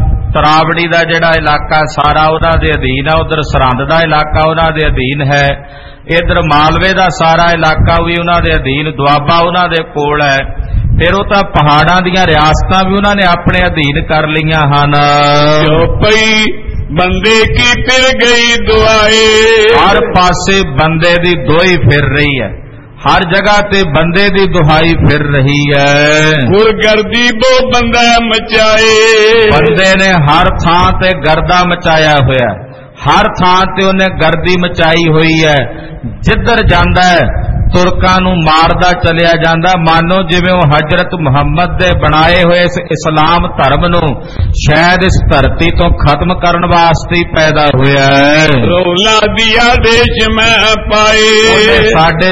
Speaker 2: ਤਰਾਵੜੀ ਦਾ ਜਿਹੜਾ ਇਲਾਕਾ ਸਾਰਾ ਉਹਨਾਂ ਦੇ ਅਧੀਨ ਹੈ। ਉਧਰ ਸਰਹੰਦ ਦਾ ਇਲਾਕਾ ਉਹਨਾਂ ਦੇ ਅਧੀਨ ਹੈ, ਇਧਰ ਮਾਲਵੇ ਦਾ ਸਾਰਾ ਇਲਾਕਾ ਵੀ ਉਹਨਾਂ ਦੇ ਅਧੀਨ, ਦੁਆਬਾ ਉਹਨਾਂ ਦੇ ਕੋਲ ਹੈ। ਫਿਰ ਉਹ ਤਾਂ ਪਹਾੜਾਂ ਦੀਆਂ ਰਿਆਸਤਾਂ ਵੀ ਉਹਨਾਂ ਨੇ ਆਪਣੇ ਅਧੀਨ ਕਰ ਲਈਆਂ ਹਨ।
Speaker 1: ਜੋ ਪਈ ਬੰਦੇ ਕੀ ਫਿਰ ਗਈ ਦੁਆਏ,
Speaker 2: ਹਰ ਪਾਸੇ ਬੰਦੇ ਦੀ ਦੁਹਾਈ ਫਿਰ ਰਹੀ ਹੈ, ਹਰ ਜਗ੍ਹਾ ਤੇ ਬੰਦੇ ਦੀ ਦੁਹਾਈ ਫਿਰ ਰਹੀ ਹੈ।
Speaker 1: ਗੁਰਗਰਦੀ ਬੋ ਬੰਦਾ ਮਚਾਏ,
Speaker 2: ਬੰਦੇ ਨੇ ਹਰ ਥਾਂ ਤੇ ਗਰਦਾ ਮਚਾਇਆ ਹੋਇਆ, ਹਰ ਥਾਂ ਤੇ ਉਹਨੇ ਗਰਦੀ ਮਚਾਈ ਹੋਈ ਹੈ। ਜਿੱਧਰ ਜਾਂਦਾ ਹੈ ਤੁਰਕਾਂ ਨੂੰ ਮਾਰਦਾ ਚਲਿਆ ਜਾਂਦਾ, ਮਾਨੋ ਜਿਵੇਂ ਉਹ ਹਜ਼ਰਤ ਮੁਹੰਮਦ ਦੇ ਬਣਾਏ ਹੋਏ ਇਸ ਇਸਲਾਮ ਧਰਮ ਨੂੰ ਸ਼ਾਇਦ ਇਸ ਧਰਤੀ ਤੋਂ ਖਤਮ ਕਰਨ ਵਾਸਤੇ ਹੀ ਪੈਦਾ ਹੋਇਆ ਹੈ।
Speaker 1: ਰੌਲਾ ਦਿਆ ਦੇਸ਼ ਮੈਂ ਪਾਏ,
Speaker 2: ਉਹਨੇ ਸਾਡੇ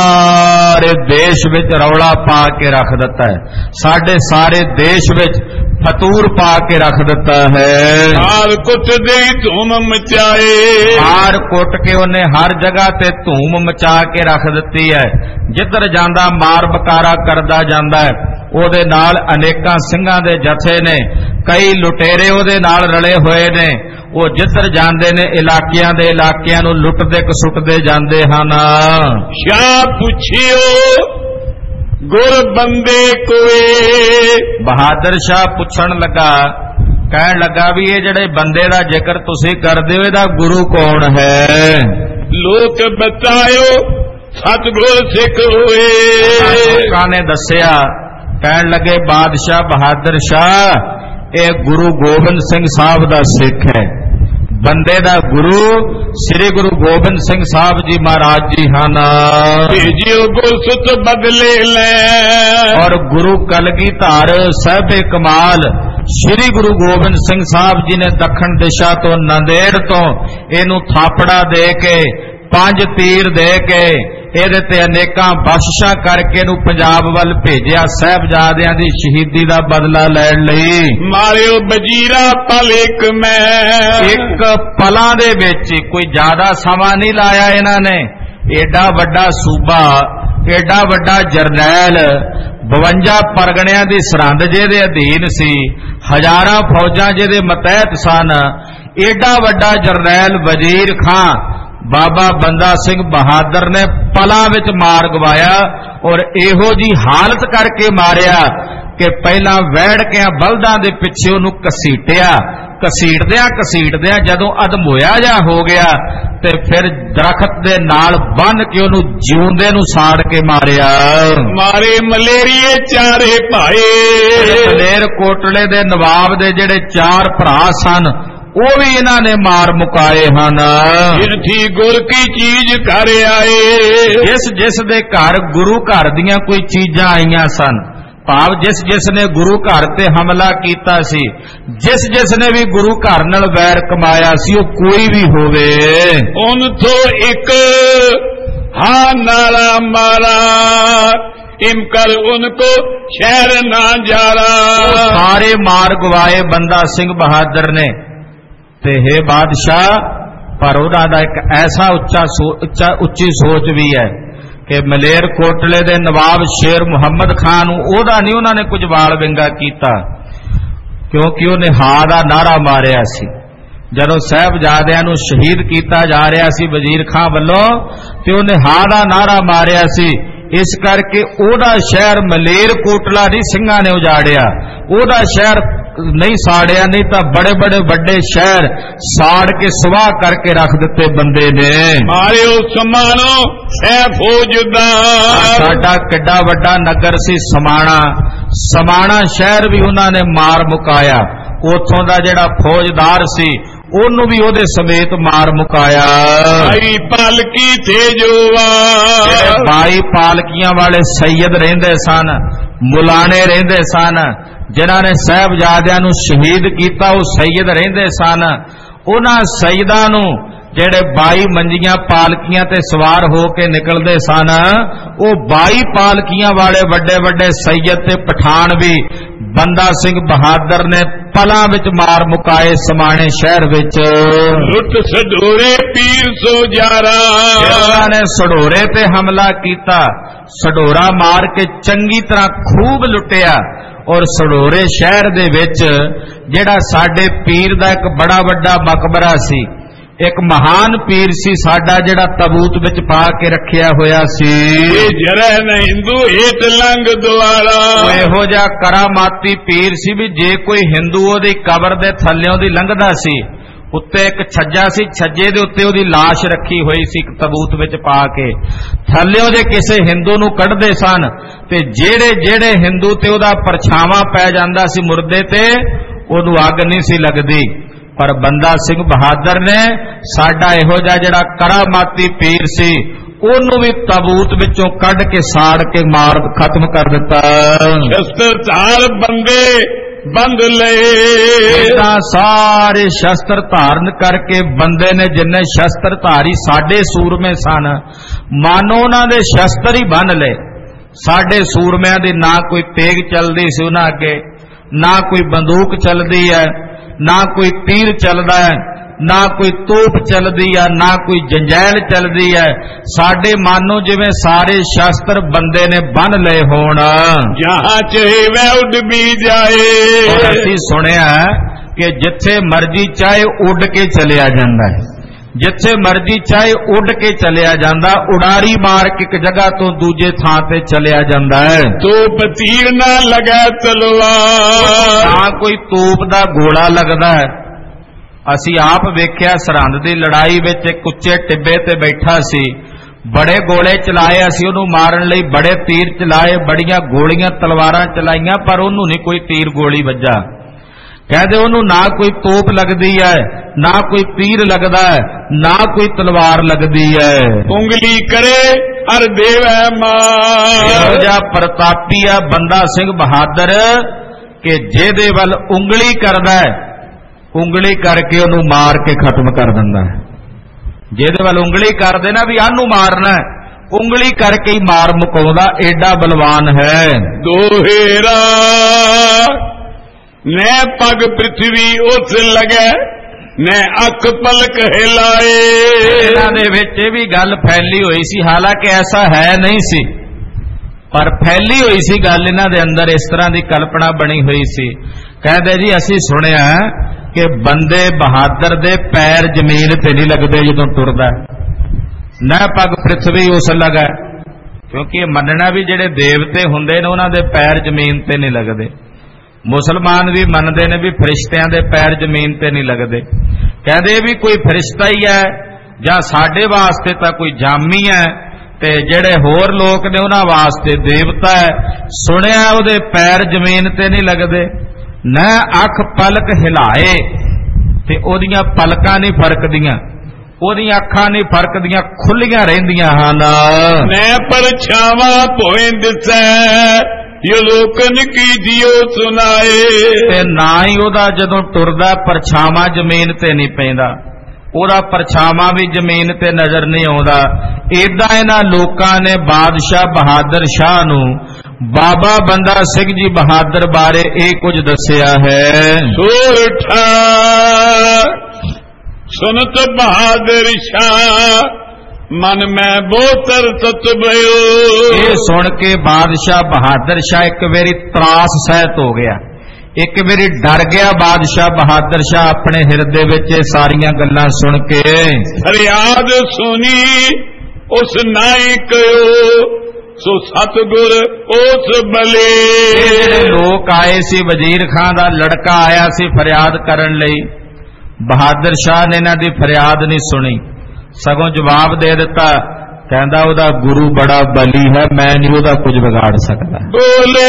Speaker 2: ਸਾਰੇ ਦੇਸ਼ ਵਿੱਚ ਰੌਲਾ ਪਾ ਕੇ ਰੱਖ ਦਿੱਤਾ ਹੈ, ਸਾਡੇ ਸਾਰੇ ਦੇਸ਼ ਵਿੱਚ ਫਤੂਰ ਪਾ ਕੇ ਰੱਖ ਦਿੱਤਾ ਹੈ।
Speaker 1: ਹਾਰ ਕੁੱਟ ਦੇ ਧੂਮ ਮਚਾਏ,
Speaker 2: ਹਾਰ ਕੁੱਟ ਕੇ ਉਹਨੇ ਹਰ ਜਗ੍ਹਾ ਤੇ ਧੂਮ ਮਚਾ ਕੇ ਰੱਖ ਦਿੱਤੀ ਹੈ। ਜਿੱਧਰ ਜਾਂਦਾ ਮਾਰ ਬਕਾਰਾ ਕਰਦਾ ਜਾਂਦਾ ਹੈ। ਉਹਦੇ ਨਾਲ ਅਨੇਕਾਂ ਸਿੰਘਾਂ ਦੇ ਜਥੇ ਨੇ, ਕਈ ਲੁਟੇਰੇ ਉਹਦੇ ਨਾਲ ਰਲੇ ਹੋਏ ਨੇ। ਉਹ ਜਿੱਧਰ ਜਾਂਦੇ ਨੇ ਇਲਾਕਿਆਂ ਨੂੰ ਲੁੱਟਦੇ ਕਸੁੱਟਦੇ ਜਾਂਦੇ ਹਨ।
Speaker 1: ਸ਼ਾਹ ਪੁੱਛਿਓ ਗੁਰ ਬੰਦੇ ਕੋਏ,
Speaker 2: ਬਹਾਦਰ ਸ਼ਾਹ ਪੁੱਛਣ ਲੱਗਾ, ਕਹਿਣ ਲੱਗਾ ਵੀ ਇਹ ਜਿਹੜੇ ਬੰਦੇ ਦਾ ਜ਼ਿਕਰ ਤੁਸੀਂ ਕਰਦੇ ਹੋ ਇਹਦਾ ਗੁਰੂ ਕੌਣ ਹੈ?
Speaker 1: ਲੋਕ ਬਤਾਇਓ ਸਤਿਗੁਰ ਸਿੱਖ ਹੋਏ,
Speaker 2: ਲੋਕਾਂ ਨੇ ਦੱਸਿਆ। ਕਹਿਣ ਲੱਗੇ ਬਾਦਸ਼ਾਹ ਬਹਾਦਰ ਸ਼ਾਹ ਇਹ ਗੁਰੂ ਗੋਬਿੰਦ ਸਿੰਘ ਸਾਹਿਬ ਦਾ ਸਿੱਖ ਹੈ। ਬੰਦੇ ਦਾ ਗੁਰੂ ਸ੍ਰੀ ਗੁਰੂ ਗੋਬਿੰਦ ਸਿੰਘ ਸਾਹਿਬ ਜੀ ਮਹਾਰਾਜ ਜੀ ਹਨ।
Speaker 1: ਭੇਜਿਓ ਗੁਰਸੁਤ ਬਦਲੇ ਲੈ,
Speaker 2: ਔਰ ਗੁਰੂ ਕਲਗੀਧਰ ਸਾਹਿਬੇ ਕਮਾਲ ਸ੍ਰੀ ਗੁਰੂ ਗੋਬਿੰਦ ਸਿੰਘ ਸਾਹਿਬ ਜੀ ਨੇ ਦੱਖਣ ਦਿਸ਼ਾ ਤੋਂ ਨੰਦੇੜ ਤੋਂ ਇਹਨੂੰ ਥਾਪੜਾ ਦੇ ਕੇ 5 ਤੀਰ ਦੇ ਕੇ ਇਹਦੇ ਤੇ ਅਨੇਕਾਂ ਬਖਸ਼ਿਸ਼ਾਂ ਕਰਕੇ ਇਹਨੂੰ ਪੰਜਾਬ ਵੱਲ ਭੇਜਿਆ ਸਾਹਿਬਜ਼ਾਦਿਆਂ ਦੀ ਸ਼ਹੀਦੀ ਦਾ ਬਦਲਾ ਲੈਣ ਲਈ।
Speaker 1: ਮਾਰਿਓ ਵਜ਼ੀਰਾ ਪਲ ਇੱਕ ਮੈਂ,
Speaker 2: ਇੱਕ ਪਲਾਂ ਦੇ ਵਿੱਚ ਕੋਈ ਜ਼ਿਆਦਾ ਸਮਾਂ ਨਹੀਂ ਲਾਇਆ ਇਹਨਾਂ ਨੇ। ਏਡਾ ਵੱਡਾ ਸੂਬਾ, ਏਡਾ ਵੱਡਾ ਜਰਨੈਲ, 52 ਪਰਗਣਿਆਂ ਦੀ ਸਰਹੰਦ ਜਿਹਦੇ ਅਧੀਨ ਸੀ, ਹਜ਼ਾਰਾਂ ਫੌਜਾਂ ਜਿਹਦੇ ਮਤਹਿਤ ਸਨ, ਏਡਾ ਵੱਡਾ ਜਰਨੈਲ ਵਜ਼ੀਰ ਖਾਂ ਬਾਬਾ ਬੰਦਾ ਸਿੰਘ ਬਹਾਦਰ ਨੇ ਪਲਾਂ ਵਿੱਚ ਮਾਰ ਗਵਾਇਆ। ਔਰ ਇਹੋ ਜੀ ਹਾਲਤ ਕਰਕੇ ਮਾਰਿਆ ਕਿ ਪਹਿਲਾਂ ਵਹਿੜਕਿਆਂ ਬਲਦਾਂ ਦੇ ਪਿੱਛੇ ਉਹਨੂੰ ਘਸੀਟਦਿਆਂ ਜਦੋਂ ਅਧਮੋਇਆ ਜਾ ਹੋ ਗਿਆ ਤੇ ਫਿਰ ਦਰਖਤ ਦੇ ਨਾਲ ਬੰਨ ਕੇ ਉਹਨੂੰ ਜਿਉਂਦੇ ਨੂੰ ਸਾੜ ਕੇ ਮਾਰਿਆ।
Speaker 1: ਮਾਰੇ ਮਲੇਰੀਏ ਚਾਰੇ ਭਾਏ,
Speaker 2: ਮਲੇਰ ਕੋਟਲੇ ਦੇ ਨਵਾਬ ਦੇ ਜਿਹੜੇ 4 ਭਰਾ ਸਨ ਉਹ ਵੀ ਇਹਨਾਂ ਨੇ ਮਾਰ ਮੁਕਾਏ ਹਨ।
Speaker 1: ਜਿਨਥੀ ਗੁਰ ਕੀ ਚੀਜ਼ ਕਰ ਆਏ,
Speaker 2: ਜਿਸ ਦੇ ਘਰ ਗੁਰੂ ਘਰ ਦੀਆਂ ਕੋਈ ਚੀਜ਼ਾਂ ਆਈਆਂ ਸਨ, ਭਾਵ ਜਿਸ ਨੇ ਗੁਰੂ ਘਰ ਤੇ ਹਮਲਾ ਕੀਤਾ ਸੀ, ਜਿਸ ਨੇ ਵੀ ਗੁਰੂ ਘਰ ਨਾਲ ਵੈਰ ਕਮਾਇਆ ਸੀ, ਉਹ ਕੋਈ ਵੀ ਹੋਵੇ,
Speaker 1: ਉਨ ਤੋਂ ਇੱਕ ਹਾਂ ਨਾਲਾ ਮਾਰਾ, ਇਮਕਰ ਉनको ਸ਼ਹਿਰ ਨਾ ਜਾਰਾ।
Speaker 2: ਸਾਰੇ ਮਾਰ ਗਵਾਏ ਬੰਦਾ ਸਿੰਘ ਬਹਾਦਰ ਨੇ। ਤੇ ਹੈ ਬਾਦਸ਼ਾਹ, ਪਰ ਉਹਨਾਂ ਦਾ ਇੱਕ ਐਸਾ ਉੱਚੀ ਸੋਚ ਵੀ ਹੈ ਕਿ ਮਲੇਰ ਕੋਟਲੇ ਦੇ ਨਵਾਬ ਸ਼ੇਰ ਮੁਹੰਮਦ ਖਾਨ ਨੂੰ ਉਹਦਾ ਨਹੀਂ ਉਹਨਾਂ ਨੇ ਕੁਝ ਵਾਲ ਵਿੰਗਾ ਕੀਤਾ, ਕਿਉਂਕਿ ਉਹਨੇ ਹਾਂ ਦਾ ਨਾਰਾ ਮਾਰਿਆ ਸੀ। ਜਦੋਂ ਸਾਹਿਬਜ਼ਾਦਿਆਂ ਨੂੰ ਸ਼ਹੀਦ ਕੀਤਾ ਜਾ ਰਿਹਾ ਸੀ ਵਜ਼ੀਰ ਖਾਂ ਵੱਲੋਂ, ਤੇ ਉਹਨੇ ਹਾਂ ਦਾ ਨਾਰਾ ਮਾਰਿਆ ਸੀ। ਇਸ ਕਰਕੇ ਉਹਦਾ ਸ਼ਹਿਰ ਮਲੇਰ ਕੋਟਲਾ ਨਹੀਂ ਸਿੰਘਾਂ ਨੇ ਉਜਾੜਿਆ, ਉਹਦਾ ਸ਼ਹਿਰ ਨਹੀਂ ਸਾੜਿਆ, ਨਹੀਂ ਤਾਂ ਬੜੇ ਬੜੇ ਵੱਡੇ ਸ਼ਹਿਰ ਸਾੜ ਕੇ ਸਵਾਹ ਕਰਕੇ ਰੱਖ ਦਿੱਤੇ ਬੰਦੇ ਨੇ।
Speaker 1: ਮਾਰਿਓ ਸਮਾਨੋ ਸੈ ਫੌਜਦਾਰ,
Speaker 2: ਸਾਡਾ ਕਿੱਡਾ ਵੱਡਾ ਨਗਰ ਸੀ ਸਮਾਣਾ ਸ਼ਹਿਰ ਵੀ ਉਹਨਾਂ ਨੇ ਮਾਰ ਮੁਕਾਇਆ। ਉਥੋਂ ਦਾ ਜਿਹੜਾ ਫੌਜਦਾਰ ਸੀ ਉਹਨੂੰ ਵੀ ਉਹਦੇ ਸਮੇਤ ਮਾਰ ਮੁਕਾਇਆ।
Speaker 1: 22 ਪਾਲਕੀ ਥੇ ਜੋਵਾ,
Speaker 2: 22 ਪਾਲਕੀਆਂ ਵਾਲੇ ਸੈਯਦ ਰਹਿੰਦੇ ਸਨ, ਮੁਲਾਣੇ ਰਹਿੰਦੇ ਸਨ, ਜਿਨ੍ਹਾਂ ਨੇ ਸਾਹਿਬਜ਼ਾਦਿਆਂ ਨੂੰ ਸ਼ਹੀਦ ਕੀਤਾ, ਉਹ ਸੈਯਦ ਰਹਿੰਦੇ ਸਨ। ਉਹਨਾਂ ਸੈਯਦਾਂ ਨੂੰ ਜਿਹੜੇ 22 ਮੰਜੀਆਂ ਪਾਲਕੀਆਂ ਤੇ ਸਵਾਰ ਹੋ ਕੇ ਨਿਕਲਦੇ ਸਨ, ਉਹ 22 ਪਾਲਕੀਆਂ ਵਾਲੇ ਵੱਡੇ ਵੱਡੇ ਸੈਯਦ ਤੇ ਪਠਾਨ ਵੀ ਬੰਦਾ ਸਿੰਘ ਬਹਾਦਰ ਨੇ ਪਲਾਂ ਵਿੱਚ ਮਾਰ ਮੁਕਾਏ ਸਮਾਣੇ ਸ਼ਹਿਰ ਵਿੱਚ।
Speaker 1: ਲੁੱਟ ਸਡੋਰੇ ਪੀਰ ਸੋ ਜਾਰਾ,
Speaker 2: ਉਹਨਾਂ ਨੇ ਸਡੋਰੇ ਤੇ ਹਮਲਾ ਕੀਤਾ, ਸਡੋਰਾ ਮਾਰ ਕੇ ਚੰਗੀ ਤਰ੍ਹਾਂ ਖੂਬ ਲੁੱਟਿਆ। ਔਰ ਸਡੋਰੇ ਸ਼ਹਿਰ ਦੇ ਵਿੱਚ ਜਿਹੜਾ ਸਾਡੇ ਪੀਰ ਦਾ ਇੱਕ ਬੜਾ ਵੱਡਾ ਮਕਬਰਾ ਸੀ, ਇੱਕ ਮਹਾਨ ਪੀਰ ਸੀ ਸਾਡਾ, ਜਿਹੜਾ ਤਬੂਤ ਵਿੱਚ ਪਾ ਕੇ ਰੱਖਿਆ ਹੋਇਆ ਸੀ।
Speaker 1: ਇਹ ਜਰਾ ਨਾ ਹਿੰਦੂ ਹੇਠ ਲੰਘ ਦੁਆਰਾ,
Speaker 2: ਇਹੋ ਜਿਹਾ ਕਰਾਮਾਤੀ ਪੀਰ ਸੀ ਵੀ ਜੇ ਕੋਈ ਹਿੰਦੂ ਉਹਦੀ ਕਬਰ ਦੇ ਥੱਲਿਓਂ ਦੀ ਲੰਘਦਾ ਸੀ, ਉੱਤੇ ਇੱਕ ਛੱਜਾ ਸੀ, ਛੱਜੇ ਦੇ ਉੱਤੇ ਉਹਦੀ ਲਾਸ਼ ਰੱਖੀ ਹੋਈ ਸੀ ਇੱਕ ਤਬੂਤ ਵਿੱਚ ਪਾ ਕੇ, ਥੱਲਿਓਂ ਜੇ ਕਿਸੇ ਹਿੰਦੂ ਨੂੰ ਕੱਢਦੇ ਸਨ ਤੇ ਜਿਹੜੇ ਹਿੰਦੂ ਤੇ ਉਹਦਾ ਪਰਛਾਵਾਂ ਪੈ ਜਾਂਦਾ ਸੀ ਮੁਰਦੇ ਤੇ, ਉਹਨੂੰ ਅੱਗ ਨਹੀਂ ਸੀ ਲੱਗਦੀ। ਪਰ ਬੰਦਾ ਸਿੰਘ ਬਹਾਦਰ ਨੇ ਸਾਡਾ ਇਹੋ ਜਿਹਾ ਜਿਹੜਾ ਕਰਾਮਾਤੀ ਪੀਰ ਸੀ, ਉਹਨੂੰ ਵੀ ਤਾਬੂਤ ਵਿੱਚੋਂ ਕੱਢ ਕੇ ਸਾੜ ਕੇ ਮਾਰ ਖਤਮ ਕਰ ਦਿੱਤਾ।
Speaker 1: ਸ਼ਸਤਰ ਧਾਰ ਬੰਦੇ ਬੰਦ ਲਏ,
Speaker 2: ਇਦਾਂ ਸਾਰੇ ਸ਼ਸਤਰ ਧਾਰਨ ਕਰਕੇ ਬੰਦੇ ਨੇ ਜਿੰਨੇ ਸ਼ਸਤਰ ਧਾਰੀ ਸਾਡੇ ਸੂਰਮੇ ਸਨ, ਮਾਨੋ ਉਹਨਾਂ ਦੇ ਸ਼ਸਤਰ ਹੀ ਬੰਨ ਲਏ। ਸਾਡੇ ਸੂਰਮਿਆਂ ਦੀ ਨਾ ਕੋਈ ਤੇਗ ਚੱਲਦੀ ਸੀ ਉਹਨਾਂ ਅੱਗੇ, ਨਾ ਕੋਈ ਬੰਦੂਕ ਚੱਲਦੀ ਹੈ, ਨਾ ਕੋਈ ਤੀਰ ਚੱਲਦਾ ਹੈ, ਨਾ ਕੋਈ ਤੋਪ ਚੱਲਦੀ ਹੈ, ਨਾ ਕੋਈ ਜੰਜੈਲ ਚੱਲਦੀ ਹੈ। ਸਾਡੇ ਮਾਨੋ ਜਿਵੇਂ ਸਾਰੇ ਸ਼ਸਤਰ ਬੰਦੇ ਨੇ ਬੰਨ ਲਏ ਹੋਣ।
Speaker 1: ਜਹਾਂ ਚਾਹੇ ਵੈ ਉੱਡ ਵੀ ਜਾਏ,
Speaker 2: ਅਸੀਂ ਸੁਣਿਆ ਕਿ ਜਿੱਥੇ ਮਰਜ਼ੀ ਚਾਹੇ ਉੱਡ ਕੇ ਚਲਿਆ ਜਾਂਦਾ ਹੈ, ਜਿੱਥੇ ਮਰਜ਼ੀ ਚਾਹੇ ਉੱਡ ਕੇ ਚਲਿਆ ਜਾਂਦਾ, ਉਡਾਰੀ ਮਾਰ ਕੇ ਇੱਕ ਜਗ੍ਹਾ ਤੋਂ ਦੂਜੇ ਥਾਂ ਤੇ ਚਲਿਆ ਜਾਂਦਾ ਹੈ।
Speaker 1: ਤੋਪ ਤੀਰ ਨਾ ਲਗਾ ਤਲਵਾਰ,
Speaker 2: ਨਾ ਕੋਈ ਤੋਪ ਦਾ ਗੋਲਾ ਲੱਗਦਾ ਹੈ। ਅਸੀਂ ਆਪ ਵੇਖਿਆ ਸਰਹੰਦ ਦੀ ਲੜਾਈ ਵਿੱਚ ਇੱਕ ਉੱਚੇ ਟਿੱਬੇ ਤੇ ਬੈਠਾ ਸੀ, ਬੜੇ ਗੋਲੇ ਚਲਾਏ, ਅਸੀਂ ਉਹਨੂੰ ਮਾਰਨ ਲਈ ਬੜੇ ਤੀਰ ਚਲਾਏ, ਬੜੀਆਂ ਗੋਲੀਆਂ ਤਲਵਾਰਾਂ ਚਲਾਈਆਂ, ਪਰ ਉਹਨੂੰ ਨਹੀਂ ਕੋਈ ਤੀਰ ਗੋਲੀ ਵੱਜਾ। ਕਹਿੰਦੇ ਉਹਨੂੰ ਨਾ ਕੋਈ ਤੋਪ ਲੱਗਦੀ ਹੈ, ਨਾ ਕੋਈ ਤੀਰ ਲੱਗਦਾ ਹੈ, ਨਾ ਕੋਈ ਤਲਵਾਰ ਲੱਗਦੀ ਹੈ।
Speaker 1: ਉਂਗਲੀ ਕਰੇ ਹਰ ਦੇਵੈ ਮਾਰ,
Speaker 2: ਇਹੋ ਜਿਹਾ ਪ੍ਰਤਾਪੀ ਆ ਬੰਦਾ ਸਿੰਘ ਬਹਾਦਰ ਕਿ ਜਿਹਦੇ ਵੱਲ ਉਂਗਲੀ ਕਰਦਾ ਹੈ, ਉਂਗਲੀ ਕਰਕੇ ਉਹਨੂੰ ਮਾਰ ਕੇ ਖਤਮ ਕਰ ਦਿੰਦਾ ਹੈ। ਜਿਹਦੇ ਵੱਲ ਉਂਗਲੀ ਕਰਦੇ ਨਾ ਵੀ ਆਨੂੰ ਮਾਰਨਾ, ਉਂਗਲੀ ਕਰਕੇ ਹੀ ਮਾਰ ਮੁਕਾਉਂਦਾ, ਏਡਾ ਬਲਵਾਨ ਹੈ।
Speaker 1: ਦੋਹੇਰਾ ਨੈ ਪਗ ਪ੍ਰਿਥਵੀ ਉਸ ਲਗੈ, ਨੈ ਅੱਖ ਪਲਕ ਹਿਲਾਏ।
Speaker 2: ਇਹਨਾਂ ਦੇ ਵਿੱਚ ਇਹ ਵੀ ਗੱਲ ਫੈਲੀ ਹੋਈ ਸੀ, ਹਾਲਾਂਕਿ ਐਸਾ ਹੈ ਨਹੀਂ ਸੀ, ਪਰ ਫੈਲੀ ਹੋਈ ਸੀ ਗੱਲ ਇਹਨਾਂ ਦੇ ਅੰਦਰ, ਇਸ ਤਰ੍ਹਾਂ ਦੀ ਕਲਪਨਾ ਬਣੀ ਹੋਈ ਸੀ। ਕਹਿੰਦੇ ਜੀ ਅਸੀਂ ਸੁਣਿਆ ਕਿ ਬੰਦੇ ਬਹਾਦਰ ਦੇ ਪੈਰ ਜ਼ਮੀਨ ਤੇ ਨਹੀਂ ਲੱਗਦੇ ਜਦੋਂ ਟੁਰਦਾ, ਨੈ ਪਗ ਪ੍ਰਿਥਵੀ ਉਸ ਲਗੈ, ਕਿਉਂਕਿ ਇਹ ਮੰਨਣਾ ਵੀ ਜਿਹੜੇ ਦੇਵਤੇ ਹੁੰਦੇ ਨੇ ਉਹਨਾਂ ਦੇ ਪੈਰ ਜ਼ਮੀਨ ਤੇ ਨਹੀਂ ਲੱਗਦੇ। ਮੁਸਲਮਾਨ ਵੀ ਮੰਨਦੇ ਨੇ ਵੀ ਫਰਿਸ਼ਤਿਆਂ ਦੇ ਪੈਰ ਜ਼ਮੀਨ ਤੇ ਨਹੀਂ ਲੱਗਦੇ। ਕਹਿੰਦੇ ਵੀ ਕੋਈ ਫਰਿਸ਼ਤਾ ਹੀ ਹੈ ਜਾਂ ਸਾਡੇ ਵਾਸਤੇ ਤਾਂ ਕੋਈ ਜਾਮੀ ਹੈ, ਤੇ ਜਿਹੜੇ ਹੋਰ ਲੋਕ ਨੇ ਉਹਨਾਂ ਵਾਸਤੇ ਦੇਵਤਾ ਹੈ। ਸੁਣਿਆ ਉਹਦੇ ਪੈਰ ਜ਼ਮੀਨ ਤੇ ਨਹੀਂ ਲੱਗਦੇ। ਨਾ ਅੱਖ ਪਲਕ ਹਿਲਾਏ, ਤੇ ਉਹਦੀਆਂ ਪਲਕਾਂ ਨਹੀਂ ਫਰਕਦੀਆਂ, ਉਹਦੀਆਂ ਅੱਖਾਂ ਨਹੀਂ ਫਰਕਦੀਆਂ, ਖੁੱਲੀਆਂ ਰਹਿੰਦੀਆਂ ਹਨ।
Speaker 1: ਮੈਂ ਪਰਛਾਵਾਂ ਭੋਏ ਦਿਸੈ ਇਹ ਲੋਕਨ ਕੀ ਜਿਉ ਸੁਨਾਏ।
Speaker 2: ਤੇ ਨਾ ਹੀ ਉਹਦਾ ਜਦੋਂ ਟੁਰਦਾ ਪਰਛਾਵਾਂ ਜ਼ਮੀਨ ਤੇ ਨਹੀਂ ਪੈਂਦਾ, ਉਹਦਾ ਪਰਛਾਵਾਂ ਵੀ ਜ਼ਮੀਨ ਤੇ ਨਜ਼ਰ ਨਹੀਂ ਆਉਂਦਾ। ਏਦਾਂ ਇਹਨਾਂ ਲੋਕਾਂ ਨੇ ਬਾਦਸ਼ਾਹ ਬਹਾਦਰ ਸ਼ਾਹ ਨੂੰ ਬਾਬਾ ਬੰਦਾ ਸਿੰਘ ਜੀ ਬਹਾਦਰ ਬਾਰੇ ਇਹ ਕੁਝ ਦੱਸਿਆ ਹੈ।
Speaker 1: ਸੋਠਾ ਸੁਨਤ ਬਹਾਦਰ ਸ਼ਾਹ ਮਨ ਮੈਂ ਬੋਤਰ ਤਤ ਭਇਓ।
Speaker 2: ਇਹ ਸੁਣ ਕੇ ਬਾਦਸ਼ਾਹ ਬਹਾਦਰ ਸ਼ਾਹ ਇੱਕ ਵਾਰੀ ਤਰਾਸ ਸਹਿਤ ਹੋ ਗਿਆ, ਇੱਕ ਵਾਰੀ ਡਰ ਗਿਆ ਬਾਦਸ਼ਾਹ ਬਹਾਦਰ ਸ਼ਾਹ ਆਪਣੇ ਹਿਰਦੇ ਵਿੱਚ ਇਹ ਸਾਰੀਆਂ ਗੱਲਾਂ ਸੁਣ ਕੇ।
Speaker 1: ਫਰਿਆਦ ਸੁਣੀ ਉਸ ਨਾਈ ਕਯੋ ਸੋ ਸਤਗੁਰ ਉਸ ਬਲੇ।
Speaker 2: ਜਿਹੜੇ ਲੋਕ ਆਏ ਸੀ, ਵਜ਼ੀਰ ਖਾਨ ਦਾ ਲੜਕਾ ਆਇਆ ਸੀ ਫਰਿਆਦ ਕਰਨ ਲਈ, ਬਹਾਦਰ ਸ਼ਾਹ ਨੇ ਇਹਨਾਂ ਦੀ ਫਰਿਆਦ ਨਹੀਂ ਸੁਣੀ, ਸਗੋਂ ਜਵਾਬ ਦੇ ਦਿੱਤਾ, ਕਹਿੰਦਾ ਉਹਦਾ ਗੁਰੂ ਬੜਾ ਬਲੀ ਹੈ, ਮੈਂ ਨਹੀਂ ਉਹਦਾ ਕੁਝ ਵਿਗਾੜ ਸਕਦਾ।
Speaker 1: ਬੋਲੇ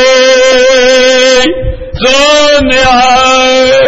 Speaker 1: ਸੋ ਨਿਹਾਲ।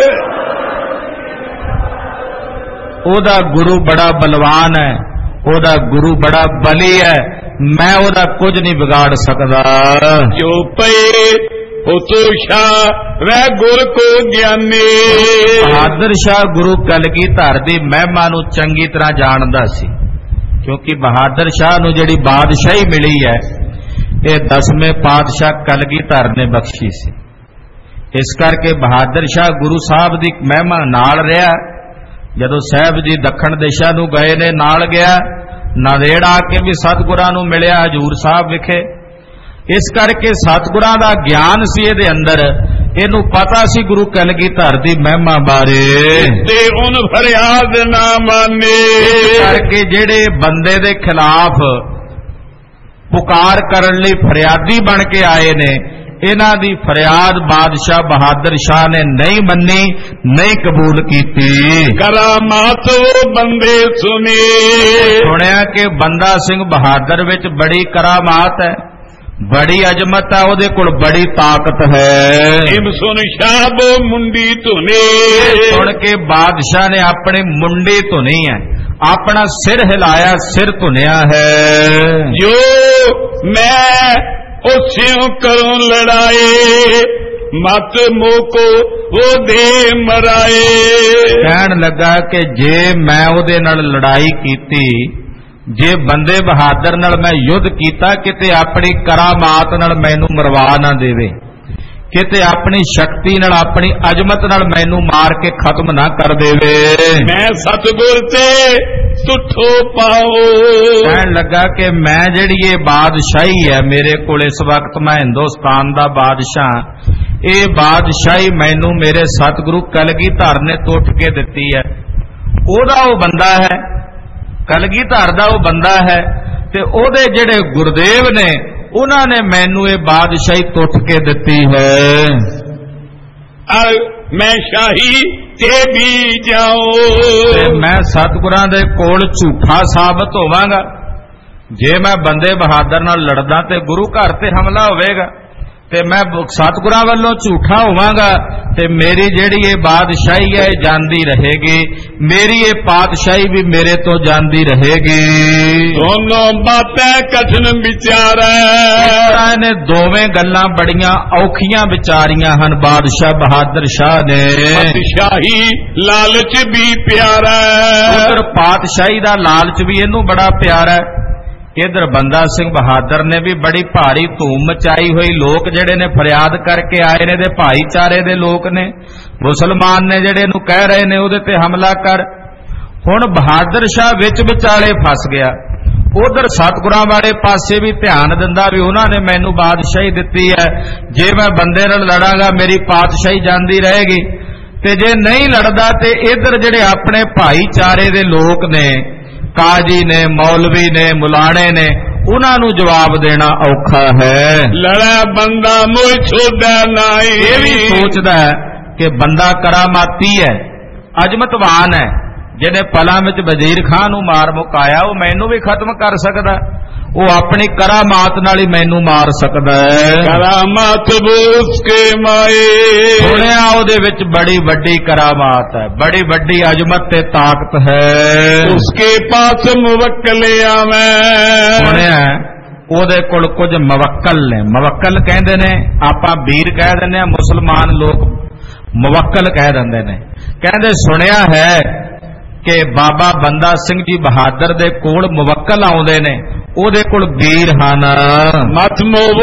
Speaker 2: ਉਹਦਾ ਗੁਰੂ ਬੜਾ ਬਲਵਾਨ ਹੈ, ਉਹਦਾ ਗੁਰੂ ਬੜਾ ਬਲੀ ਹੈ, ਮੈਂ ਉਹਦਾ ਕੁਝ ਨਹੀਂ ਵਿਗਾੜ ਸਕਦਾ।
Speaker 1: ਜੋ ਪਏ ਉਤੋ ਸ਼ਾਹ ਵੈ ਗੁਰ ਕੋ ਗਿਆਨੀ।
Speaker 2: ਬਹਾਦਰ ਸ਼ਾਹ ਗੁਰੂ ਕਲਗੀਧਰ ਦੀ ਮਹਿਮਾ ਨੂੰ ਚੰਗੀ ਤਰ੍ਹਾਂ ਜਾਣਦਾ ਸੀ, ਕਿਉਂਕਿ ਬਹਾਦਰ ਸ਼ਾਹ ਨੂੰ ਜਿਹੜੀ ਬਾਦਸ਼ਾਹੀ ਮਿਲੀ ਹੈ ਇਹ 10ਵੇਂ ਪਾਤਸ਼ਾਹ ਕਲਗੀਧਰ ਨੇ ਬਖਸ਼ੀ ਸੀ। ਇਸ ਕਰਕੇ ਬਹਾਦਰ ਸ਼ਾਹ ਗੁਰੂ ਸਾਹਿਬ ਦੀ ਮਹਿਮਾ ਨਾਲ ਰਿਹਾ। ਜਦੋਂ ਸਾਹਿਬ ਜੀ ਦੱਖਣ ਦਿਸ਼ਾ ਨੂੰ ਗਏ ਨੇ, ਨਾਲ ਗਿਆ, ਨਾਂਦੇੜ ਆ ਕੇ ਵੀ ਸਤਿਗੁਰਾਂ ਨੂੰ ਮਿਲਿਆ ਹਜੂਰ ਸਾਹਿਬ ਵਿਖੇ। ਇਸ ਕਰਕੇ ਸਤਿਗੁਰਾਂ ਦਾ ਗਿਆਨ ਸੀ ਇਹਦੇ ਅੰਦਰ, ਇਹਨੂੰ ਪਤਾ ਸੀ ਗੁਰੂ ਕਲਗੀਧਰ ਦੀ ਮਹਿਮਾ ਬਾਰੇ।
Speaker 1: ਤੇ ਉਹਨ ਫਰਿਆਦ ਨਾ ਮਾਨੇ।
Speaker 2: ਇਸ ਕਰਕੇ ਜਿਹੜੇ ਬੰਦੇ ਦੇ ਖਿਲਾਫ ਪੁਕਾਰ ਕਰਨ ਲਈ ਫਰਿਆਦੀ ਬਣ ਕੇ ਆਏ ਨੇ, ਇਹਨਾਂ ਦੀ ਫਰਿਆਦ ਬਾਦਸ਼ਾਹ ਬਹਾਦਰ ਸ਼ਾਹ ਨੇ ਨਹੀਂ ਮੰਨੀ, ਨਹੀਂ ਕਬੂਲ ਕੀਤੀ।
Speaker 1: ਕਰਾਮਾਤ ਬੰਦੇ ਸੁਨੇ।
Speaker 2: ਸੁਣਿਆ ਕਿ ਬੰਦਾ ਸਿੰਘ ਬਹਾਦਰ ਵਿੱਚ ਬੜੀ ਕਰਾਮਾਤ ਹੈ, ਬੜੀ ਅਜ਼ਮਤ ਹੈ, ਉਹਦੇ ਕੋਲ ਬੜੀ ਤਾਕਤ ਹੈ।
Speaker 1: ਇਮ ਸੁਨ ਸ਼ਾਹਬੋ ਮੁੰਡੀ ਧੁਨੇ।
Speaker 2: ਸੁਣ ਕੇ ਬਾਦਸ਼ਾਹ ਨੇ ਆਪਣੇ ਮੁੰਡੀ ਧੁਨੀ ਹੈ, ਆਪਣਾ ਸਿਰ ਹਿਲਾਇਆ, ਸਿਰ ਧੁਨਿਆ ਹੈ।
Speaker 1: ਜੋ ਮੈਂ ਉਸਿਉ ਕਰੂੰ ਲੜਾਏ ਮਤ ਮੋਕੋ ਉਹਦੇ ਮਰਾਏ।
Speaker 2: ਕਹਿਣ ਲੱਗਾ ਕਿ ਜੇ ਮੈਂ ਉਹਦੇ ਨਾਲ ਲੜਾਈ ਕੀਤੀ, ਜੇ ਬੰਦੇ ਬਹਾਦਰ ਨਾਲ ਮੈਂ ਯੁੱਧ ਕੀਤਾ, ਕਿਤੇ ਆਪਣੀ ਕਰਾਮਾਤ ਨਾਲ ਮੈਨੂੰ ਮਰਵਾ ਨਾ ਦੇਵੇ, ਕਿਤੇ ਆਪਣੀ ਸ਼ਕਤੀ ਨਾਲ, ਆਪਣੀ ਅਜ਼ਮਤ ਨਾਲ ਮੈਨੂੰ ਮਾਰ ਕੇ ਖਤਮ ਨਾ ਕਰ ਦੇਵੇ।
Speaker 1: ਮੈਂ ਸਤਿਗੁਰ ਤੇ ਤੁਠੋ ਪਾਓ।
Speaker 2: ਕਹਿਣ ਲੱਗਾ ਕਿ ਮੈਂ ਜਿਹੜੀ ਇਹ ਬਾਦਸ਼ਾਹੀ ਹੈ ਮੇਰੇ ਕੋਲ ਇਸ ਵਕਤ, ਮੈਂ ਹਿੰਦੁਸਤਾਨ ਦਾ ਬਾਦਸ਼ਾਹ, ਇਹ ਬਾਦਸ਼ਾਹੀ ਮੈਨੂੰ ਮੇਰੇ ਸਤਿਗੁਰੂ ਕਲਗੀਧਰ ਨੇ ਟੁੱਟ ਕੇ ਦਿੱਤੀ ਹੈ। ਉਹਦਾ ਉਹ ਬੰਦਾ ਹੈ, ਕਲਗੀਧਰ ਦਾ ਉਹ ਬੰਦਾ ਹੈ, ਤੇ ਉਹਦੇ ਜਿਹੜੇ ਗੁਰਦੇਵ ਨੇ ਉਹਨਾਂ ਨੇ ਮੈਨੂੰ ਇਹ ਬਾਦਸ਼ਾਹੀ ਟੁੱਟ ਕੇ ਦਿੱਤੀ ਹੈ।
Speaker 1: ਮੈਂ ਸ਼ਾਹੀ ਤੇ ਵੀ ਜਾਓ।
Speaker 2: ਤੇ ਮੈਂ ਸਤਿਗੁਰਾਂ ਦੇ ਕੋਲ ਝੂਠਾ ਸਾਬਤ ਹੋਵਾਂਗਾ। ਜੇ ਮੈਂ ਬੰਦੇ ਬਹਾਦਰ ਨਾਲ ਲੜਦਾ ਤੇ ਗੁਰੂ ਘਰ ਤੇ ਹਮਲਾ ਹੋਵੇਗਾ, ਤੇ ਮੈਂ ਸਤਿਗੁਰਾਂ ਵੱਲੋਂ ਝੂਠਾ ਹੋਵਾਂਗਾ, ਤੇ ਮੇਰੀ ਜਿਹੜੀ ਇਹ ਬਾਦਸ਼ਾਹੀ ਹੈ ਇਹ ਜਾਂਦੀ ਰਹੇਗੀ, ਮੇਰੀ ਇਹ ਪਾਤਸ਼ਾਹੀ ਵੀ ਮੇਰੇ ਤੋਂ ਜਾਂਦੀ ਰਹੇਗੀ।
Speaker 1: ਦੋਨੋਂ ਬਾਤਾਂ ਕਠਨ ਵਿਚਾਰੈ।
Speaker 2: ਇਹਨੇ ਦੋਵੇਂ ਗੱਲਾਂ ਬੜੀਆਂ ਔਖੀਆਂ ਵਿਚਾਰੀਆਂ ਹਨ ਬਾਦਸ਼ਾਹ ਬਹਾਦਰ ਸ਼ਾਹ ਨੇ।
Speaker 1: ਪਾਤਸ਼ਾਹੀ ਲਾਲਚ ਵੀ ਪਿਆਰਾ।
Speaker 2: ਉਧਰ ਪਾਤਸ਼ਾਹੀ ਦਾ ਲਾਲਚ ਵੀ ਇਹਨੂੰ ਬੜਾ ਪਿਆਰਾ ਹੈ। ਇਧਰ ਬੰਦਾ ਸਿੰਘ ਬਹਾਦਰ ਨੇ ਵੀ ਬੜੀ ਭਾਰੀ ਧੂਮ ਮਚਾਈ ਹੋਈ, ਲੋਕ ਜਿਹੜੇ ਨੇ ਫਰਿਆਦ ਕਰਕੇ ਆਏ ਨੇ, ਦੇ ਭਾਈਚਾਰੇ ਦੇ ਲੋਕ ਨੇ, ਮੁਸਲਮਾਨ ਨੇ ਜਿਹੜੇ ਨੂੰ ਕਹਿ ਰਹੇ ਨੇ ਉਹਦੇ ਤੇ ਹਮਲਾ ਕਰ। ਹੁਣ ਬਹਾਦਰ ਸ਼ਾਹ ਵਿੱਚ ਵਿਚਾਲੇ ਫਸ ਗਿਆ। ਉਧਰ ਸਤਿਗੁਰਾਂ ਵਾਲੇ ਪਾਸੇ ਵੀ ਧਿਆਨ ਦਿੰਦਾ ਵੀ ਉਹਨਾਂ ਨੇ ਮੈਨੂੰ ਬਾਦਸ਼ਾਹੀ ਦਿੱਤੀ ਹੈ, ਜੇ ਮੈਂ ਬੰਦੇ ਨਾਲ ਲੜਾਂਗਾ ਮੇਰੀ ਪਾਤਸ਼ਾਹੀ ਜਾਂਦੀ ਰਹੇਗੀ, ਤੇ ਜੇ ਨਹੀਂ ਲੜਦਾ ਤੇ ਇਧਰ ਜਿਹੜੇ ਆਪਣੇ ਭਾਈਚਾਰੇ ਦੇ ਲੋਕ ਨੇ, ਕਾਜੀ ਨੇ, ਮੌਲਵੀ ਨੇ, ਮੁਲਾਣੇ ਨੇ, ਉਹਨਾਂ ਨੂੰ ਜਵਾਬ ਦੇਣਾ ਔਖਾ ਹੈ।
Speaker 1: ਲੜਾ ਬੰਦਾ ਮੋਇ ਛੋਦਾ ਨਹੀਂ।
Speaker 2: ਇਹ ਵੀ ਸੋਚਦਾ ਹੈ ਕਿ ਬੰਦਾ ਕਰਾਮਾਤੀ ਹੈ, ਅਜ਼ਮਤਵਾਨ ਹੈ, ਜਿਹਨੇ ਪਲਾਂ ਵਿੱਚ ਵਜ਼ੀਰ ਖਾਨ ਨੂੰ ਮਾਰ ਮੁਕਾਇਆ, ਉਹ ਮੈਨੂੰ ਵੀ ਖਤਮ ਕਰ ਸਕਦਾ। ਉਹ ਆਪਣੀ ਕਰਾਮਾਤ ਨਾਲ ਹੀ ਮੈਨੂੰ ਮਾਰ ਸਕਦਾ ਹੈ।
Speaker 1: करामात वो उसके माए,
Speaker 2: ਸੁਣਿਆ ਉਹਦੇ ਵਿੱਚ ਬੜੀ ਵੱਡੀ ਕਰਾਮਾਤ ਹੈ, ਬੜੀ ਵੱਡੀ ਅਜ਼ਮਤ ਤੇ ਤਾਕਤ ਹੈ।
Speaker 1: उसके पास मुवक्किल आवे,
Speaker 2: ਸੁਣਿਆ ਉਹਦੇ ਕੋਲ ਕੁਝ ਮੁਵੱਕਲ ਨੇ। ਮੁਵੱਕਲ ਕਹਿੰਦੇ ਨੇ, ਆਪਾਂ ਵੀਰ ਕਹਿ ਦਿੰਦੇ ਆ, ਮੁਸਲਮਾਨ ਲੋਕ ਮੁਵੱਕਲ ਕਹਿ ਦਿੰਦੇ ਨੇ। ਕਹਿੰਦੇ ਸੁਣਿਆ ਹੈ ਕਿ ਬਾਬਾ ਬੰਦਾ ਸਿੰਘ ਜੀ ਬਹਾਦਰ ਦੇ ਕੋਲ ਮੁਵੱਕਲ ਆਉਂਦੇ ਨੇ, ਉਹਦੇ ਕੋਲ ਵੀਰ ਹਨ।
Speaker 1: मत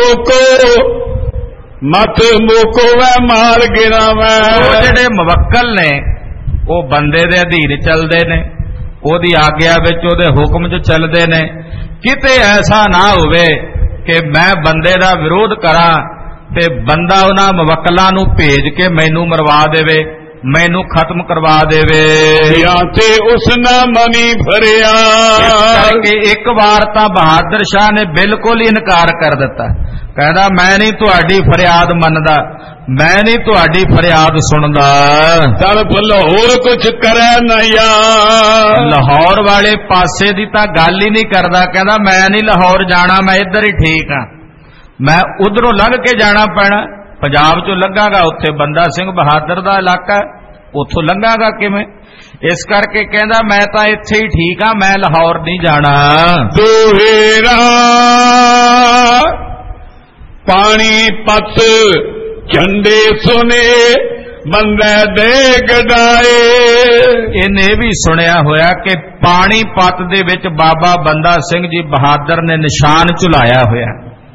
Speaker 1: मोको वह मार गिरावे,
Speaker 2: ਉਹ ਜਿਹੜੇ ਮੁਵੱਕਲ ਨੇ ਉਹ ਬੰਦੇ ਦੇ ਅਧੀਨ ਚੱਲਦੇ ਨੇ, ਉਹਦੀ ਆਗਿਆ ਵਿੱਚ, ਉਹਦੇ ਹੁਕਮ 'ਚ ਚੱਲਦੇ ਨੇ। ਕਿਤੇ ਐਸਾ ਨਾ ਹੋਵੇ ਕਿ ਮੈਂ ਬੰਦੇ ਦਾ ਵਿਰੋਧ ਕਰਾਂ ਤੇ ਬੰਦਾ ਉਹਨਾਂ ਮੁਵੱਕਲਾਂ ਨੂੰ ਭੇਜ ਕੇ ਮੈਨੂੰ ਮਰਵਾ ਦੇਵੇ, ਮੈਨੂੰ ਖਤਮ ਕਰਵਾ ਦੇਵੇ।
Speaker 1: या ते उस ना मनी भरिया,
Speaker 2: ਕਰਕੇ ਇੱਕ ਵਾਰ ਤਾਂ ਬਹਾਦਰ ਸ਼ਾਹ ਨੇ ਬਿਲਕੁਲ ਹੀ ਇਨਕਾਰ ਕਰ ਦਿੱਤਾ। ਕਹਿੰਦਾ ਮੈਂ ਨਹੀਂ ਤੁਹਾਡੀ ਫਰਿਆਦ ਮੰਨਦਾ, ਮੈਂ ਨਹੀਂ ਤੁਹਾਡੀ ਫਰਿਆਦ ਸੁਣਦਾ।
Speaker 1: तरफ लाहौर कुछ करे न यार,
Speaker 2: ਲਾਹੌਰ ਵਾਲੇ ਪਾਸੇ ਦੀ ਤਾਂ ਗੱਲ ਹੀ ਨਹੀਂ ਕਰਦਾ। ਕਹਿੰਦਾ ਮੈਂ ਨਹੀਂ ਲਾਹੌਰ ਜਾਣਾ, ਮੈਂ ਇੱਧਰ ਹੀ ਠੀਕ ਹਾਂ, ਮੈਂ ਉਧਰੋਂ ਲੰਘ ਕੇ ਜਾਣਾ ਪੈਣਾ। ਪੰਜਾਬ ਚੋਂ ਲੰਘਾਗਾ, ਉੱਥੇ ਬੰਦਾ ਸਿੰਘ ਬਹਾਦਰ ਦਾ ਇਲਾਕਾ, ਉੱਥੋਂ ਲੰਘਾਗਾ ਕਿਵੇਂ? ਇਸ ਕਰਕੇ ਕਹਿੰਦਾ ਮੈਂ ਤਾਂ ਇੱਥੇ ਹੀ ਠੀਕ ਹਾਂ, ਮੈਂ ਲਾਹੌਰ ਨਹੀਂ ਜਾਣਾ।
Speaker 1: दोहेरा पानी पत झंडे सुने ਬੰਦੇ ਦੇ ਗਡਾਏ,
Speaker 2: ਇਹਨੇ ਵੀ ਸੁਣਿਆ ਹੋਇਆ ਕਿ ਪਾਣੀਪਤ ਦੇ ਵਿੱਚ ਬਾਬਾ ਬੰਦਾ ਸਿੰਘ ਜੀ ਬਹਾਦਰ ਨੇ ਨਿਸ਼ਾਨ ਝੁਲਾਇਆ ਹੋਇਆ।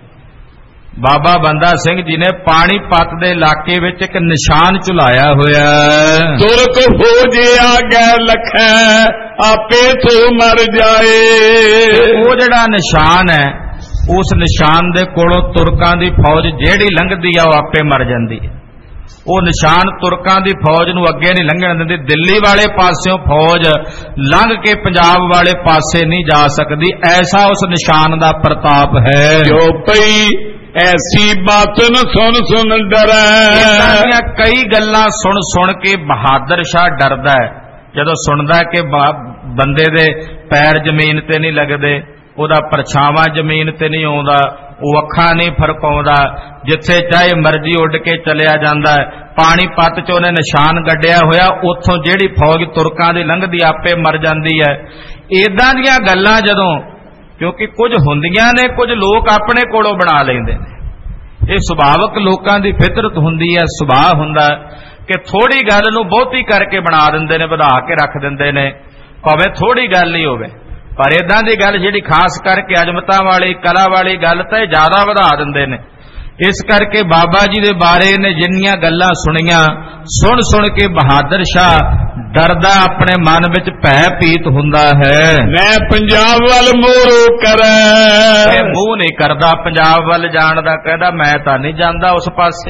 Speaker 2: ਬਾਬਾ ਬੰਦਾ ਸਿੰਘ ਜੀ ਨੇ ਪਾਣੀਪਤ ਦੇ ਇਲਾਕੇ ਵਿੱਚ ਇੱਕ ਨਿਸ਼ਾਨ ਝੁਲਾਇਆ ਹੋਇਆ।
Speaker 1: ਤੁਰਕ ਹੋ ਜਿਆ ਗੈ ਲਖੈ ਆਪੇ ਤੋਂ ਮਰ ਜਾਏ,
Speaker 2: ਉਹ ਜਿਹੜਾ ਨਿਸ਼ਾਨ ਹੈ, ਉਸ ਨਿਸ਼ਾਨ ਦੇ ਕੋਲੋਂ ਤੁਰਕਾਂ ਦੀ ਫੌਜ ਜਿਹੜੀ ਲੰਘਦੀ ਆ ਉਹ ਆਪੇ ਮਰ ਜਾਂਦੀ ਹੈ। ਉਹ ਨਿਸ਼ਾਨ ਤੁਰਕਾਂ ਦੀ ਫੌਜ ਨੂੰ ਅੱਗੇ ਨਹੀਂ ਲੰਘਣ ਦਿੰਦੀ। ਦਿੱਲੀ ਵਾਲੇ ਪਾਸਿਓਂ ਫੌਜ ਲੰਘ ਕੇ ਪੰਜਾਬ ਵਾਲੇ ਪਾਸੇ ਨਹੀਂ ਜਾ ਸਕਦੀ, ਐਸਾ ਉਸ ਨਿਸ਼ਾਨ ਦਾ ਪ੍ਰਤਾਪ ਹੈ।
Speaker 1: ਜੋ ਪਈ ਐਸੀ ਬਾਤਨ ਸੁਣ ਡਰੈ,
Speaker 2: ਕਈ ਗੱਲਾਂ ਸੁਣ ਕੇ ਬਹਾਦਰ ਸ਼ਾਹ ਡਰਦਾ ਹੈ। ਜਦੋਂ ਸੁਣਦਾ ਕਿ ਬੰਦੇ ਦੇ ਪੈਰ ਜ਼ਮੀਨ ਤੇ ਨਹੀਂ ਲੱਗਦੇ, ਉਹਦਾ ਪਰਛਾਵਾਂ ਜ਼ਮੀਨ ਤੇ ਨਹੀਂ ਆਉਂਦਾ, ਉਹ ਅੱਖਾਂ ਨਹੀਂ ਫਰਕਾਉਂਦਾ, ਜਿੱਥੇ ਚਾਹੇ ਮਰਜ਼ੀ ਉੱਡ ਕੇ ਚਲਿਆ ਜਾਂਦਾ ਹੈ। ਪਾਣੀਪਤ 'ਚ ਉਹਨੇ ਨਿਸ਼ਾਨ ਗੱਡਿਆ ਹੋਇਆ, ਉੱਥੋਂ ਜਿਹੜੀ ਫੌਜ ਤੁਰਕਾਂ ਦੀ ਲੰਘਦੀ ਆਪੇ ਮਰ ਜਾਂਦੀ ਹੈ। ਏਦਾਂ ਦੀਆਂ ਗੱਲਾਂ ਜਦੋਂ, ਕਿਉਂਕਿ ਕੁਝ ਹੁੰਦੀਆਂ ਨੇ, ਕੁਝ ਲੋਕ ਆਪਣੇ ਕੋਲੋਂ ਬਣਾ ਲੈਂਦੇ ਨੇ। ਇਹ ਸੁਭਾਵਕ ਲੋਕਾਂ ਦੀ ਫਿਤਰਤ ਹੁੰਦੀ ਹੈ, ਸੁਭਾਅ ਹੁੰਦਾ ਕਿ ਥੋੜੀ ਗੱਲ ਨੂੰ ਬਹੁਤੀ ਕਰਕੇ ਬਣਾ ਦਿੰਦੇ ਨੇ, ਵਧਾ ਕੇ ਰੱਖ ਦਿੰਦੇ ਨੇ, ਭਾਵੇਂ ਥੋੜੀ ਗੱਲ ਹੀ ਹੋਵੇ। ਪਰ ਇਦਾਂ ਦੀ ਗੱਲ ਜਿਹੜੀ ਖਾਸ ਕਰਕੇ ਅਜ਼ਮਤਾਂ ਵਾਲੀ, ਕਲਾ ਵਾਲੀ ਗੱਲ ਤਾਂ ਇਹ ਜ਼ਿਆਦਾ ਵਧਾ ਦਿੰਦੇ ਨੇ। ਇਸ ਕਰਕੇ ਬਾਬਾ ਜੀ ਦੇ ਬਾਰੇ ਨੇ ਜਿੰਨੀਆਂ ਗੱਲਾਂ ਸੁਣੀਆਂ, ਸੁਣ ਕੇ ਬਹਾਦਰ ਸ਼ਾਹ ਡਰਦਾ, ਆਪਣੇ ਮਨ ਵਿੱਚ ਭੈ ਪੀਤ ਹੁੰਦਾ ਹੈ।
Speaker 1: ਮੈਂ ਪੰਜਾਬ ਵੱਲ ਮੋਹ ਕਰੈ,
Speaker 2: ਮੂੰਹ ਨਹੀਂ ਕਰਦਾ ਪੰਜਾਬ ਵੱਲ ਜਾਣ ਦਾ। ਕਹਿੰਦਾ ਮੈਂ ਤਾਂ ਨਹੀਂ ਜਾਂਦਾ ਉਸ ਪਾਸੇ,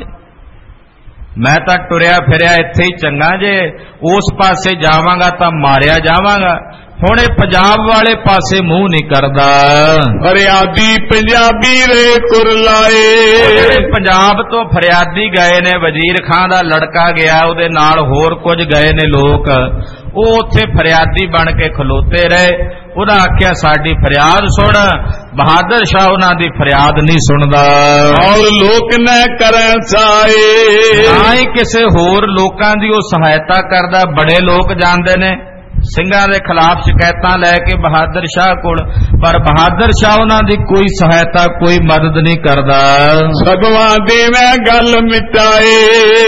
Speaker 2: ਮੈਂ ਤਾਂ ਟੁਰਿਆ ਫਿਰਿਆ ਇੱਥੇ ਹੀ ਚੰਗਾ, ਜੇ ਉਸ ਪਾਸੇ ਜਾਵਾਂਗਾ ਤਾਂ ਮਾਰਿਆ ਜਾਵਾਂਗਾ। ਹੁਣ ਇਹ ਪੰਜਾਬ ਵਾਲੇ ਪਾਸੇ ਮੂੰਹ ਨਹੀਂ ਕਰਦਾ।
Speaker 1: ਫਰਿਆਦੀ ਪੰਜਾਬੀ ਰੇ ਕੁਰਲਾਏ,
Speaker 2: ਪੰਜਾਬ ਤੋਂ ਫਰਿਆਦੀ ਗਏ ਨੇ, ਵਜ਼ੀਰ ਖਾਂ ਦਾ ਲੜਕਾ ਗਿਆ, ਉਹਦੇ ਨਾਲ ਹੋਰ ਕੁਝ ਗਏ ਨੇ ਲੋਕ, ਉਹ ਉੱਥੇ ਫਰਿਆਦੀ ਬਣ ਕੇ ਖਲੋਤੇ ਰਹੇ। ਉਹਦਾ ਆਖਿਆ ਸਾਡੀ ਫਰਿਆਦ ਸੁਣ, ਬਹਾਦਰ ਸ਼ਾਹ ਉਹਨਾਂ ਦੀ ਫਰਿਆਦ ਨਹੀਂ ਸੁਣਦਾ।
Speaker 1: ਔਰ ਲੋਕ ਨਾ ਕਰੈ ਸਾਏ,
Speaker 2: ਨਾ ਹੀ ਕਿਸੇ ਹੋਰ ਲੋਕਾਂ ਦੀ ਉਹ ਸਹਾਇਤਾ ਕਰਦਾ। ਬੜੇ ਲੋਕ ਜਾਂਦੇ ਨੇ ਸਿੰਘਾਂ ਦੇ ਖਿਲਾਫ ਸ਼ਿਕਾਇਤਾਂ ਲੈ ਕੇ ਬਹਾਦਰ ਸ਼ਾਹ ਕੋਲ, ਪਰ ਬਹਾਦਰ ਸ਼ਾਹ ਉਹਨਾਂ ਦੀ ਕੋਈ ਸਹਾਇਤਾ, ਕੋਈ ਮਦਦ ਨਹੀਂ ਕਰਦਾ।
Speaker 1: ਸਗਵਾਂ ਦੇਵੇਂ ਗੱਲ ਮਿਟਾਏ,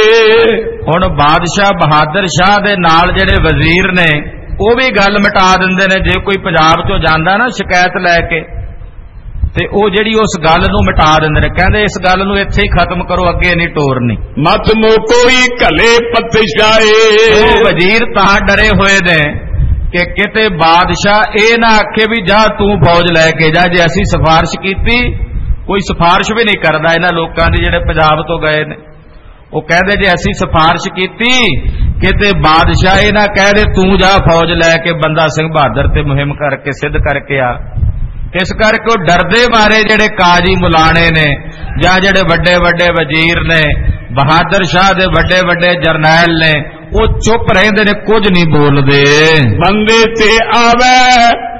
Speaker 2: ਹੁਣ ਬਾਦਸ਼ਾਹ ਬਹਾਦਰ ਸ਼ਾਹ ਦੇ ਨਾਲ ਜਿਹੜੇ ਵਜ਼ੀਰ ਨੇ ਉਹ ਵੀ ਗੱਲ ਮਿਟਾ ਦਿੰਦੇ ਨੇ। ਜੇ ਕੋਈ ਪੰਜਾਬ ਚੋਂ ਜਾਂਦਾ ਨਾ ਸ਼ਿਕਾਇਤ ਲੈ ਕੇ, ਤੇ ਉਹ ਜਿਹੜੀ ਉਸ ਗੱਲ ਨੂੰ ਮਿਟਾ ਦਿੰਦੇ ਨੇ। ਕਹਿੰਦੇ ਇਸ ਗੱਲ ਨੂੰ ਇੱਥੇ ਹੀ ਖਤਮ ਕਰੋ, ਅੱਗੇ ਨਹੀਂ ਟੋਰਨੀ।
Speaker 1: ਮਤ ਮੋ ਕੋਈ ਘਲੇ ਪਤਸ਼ਾਏ,
Speaker 2: ਉਹ ਵਜ਼ੀਰ ਤਾਂ ਡਰੇ ਹੋਏ ਨੇ ਕਿ ਕਿਤੇ ਬਾਦਸ਼ਾਹ ਇਹ ਨਾ ਆਖੇ ਵੀ ਜਾ ਤੂੰ ਫੌਜ ਲੈ ਕੇ ਜਾ। ਜੇ ਅਸੀਂ ਸਿਫਾਰਿਸ਼ ਕੀਤੀ, ਕੋਈ ਸਿਫਾਰਿਸ਼ ਵੀ ਨਹੀਂ ਕਰਦਾ ਇਹਨਾਂ ਲੋਕਾਂ ਦੀ ਜਿਹੜੇ ਪੰਜਾਬ ਤੋਂ ਗਏ ਨੇ। ਉਹ ਕਹਿੰਦੇ ਜੇ ਅਸੀਂ ਸਿਫਾਰਿਸ਼ ਕੀਤੀ, ਕਿਤੇ ਬਾਦਸ਼ਾਹ ਇਹ ਨਾ ਕਹਿ ਦੇ ਤੂੰ ਜਾ ਫੌਜ ਲੈ ਕੇ ਬੰਦਾ ਸਿੰਘ ਬਹਾਦਰ ਤੇ ਮੁਹਿੰਮ ਕਰਕੇ ਸਿੱਧ ਕਰਕੇ ਆ। ਇਸ ਕਰਕੇ ਉਹ ਡਰਦੇ ਮਾਰੇ ਜਿਹੜੇ ਕਾਜੀ ਮੁਲਾਣੇ ਨੇ ਜਾਂ ਜਿਹੜੇ ਵੱਡੇ ਵੱਡੇ ਵਜ਼ੀਰ ਨੇ, ਬਹਾਦਰ ਸ਼ਾਹ ਦੇ ਵੱਡੇ ਵੱਡੇ ਜਰਨੈਲ ਨੇ, ਉਹ ਚੁੱਪ ਰਹਿੰਦੇ ਨੇ, ਕੁਝ ਨਹੀਂ ਬੋਲਦੇ।
Speaker 1: ਬੰਦੇ ਤੇ ਆਵੇ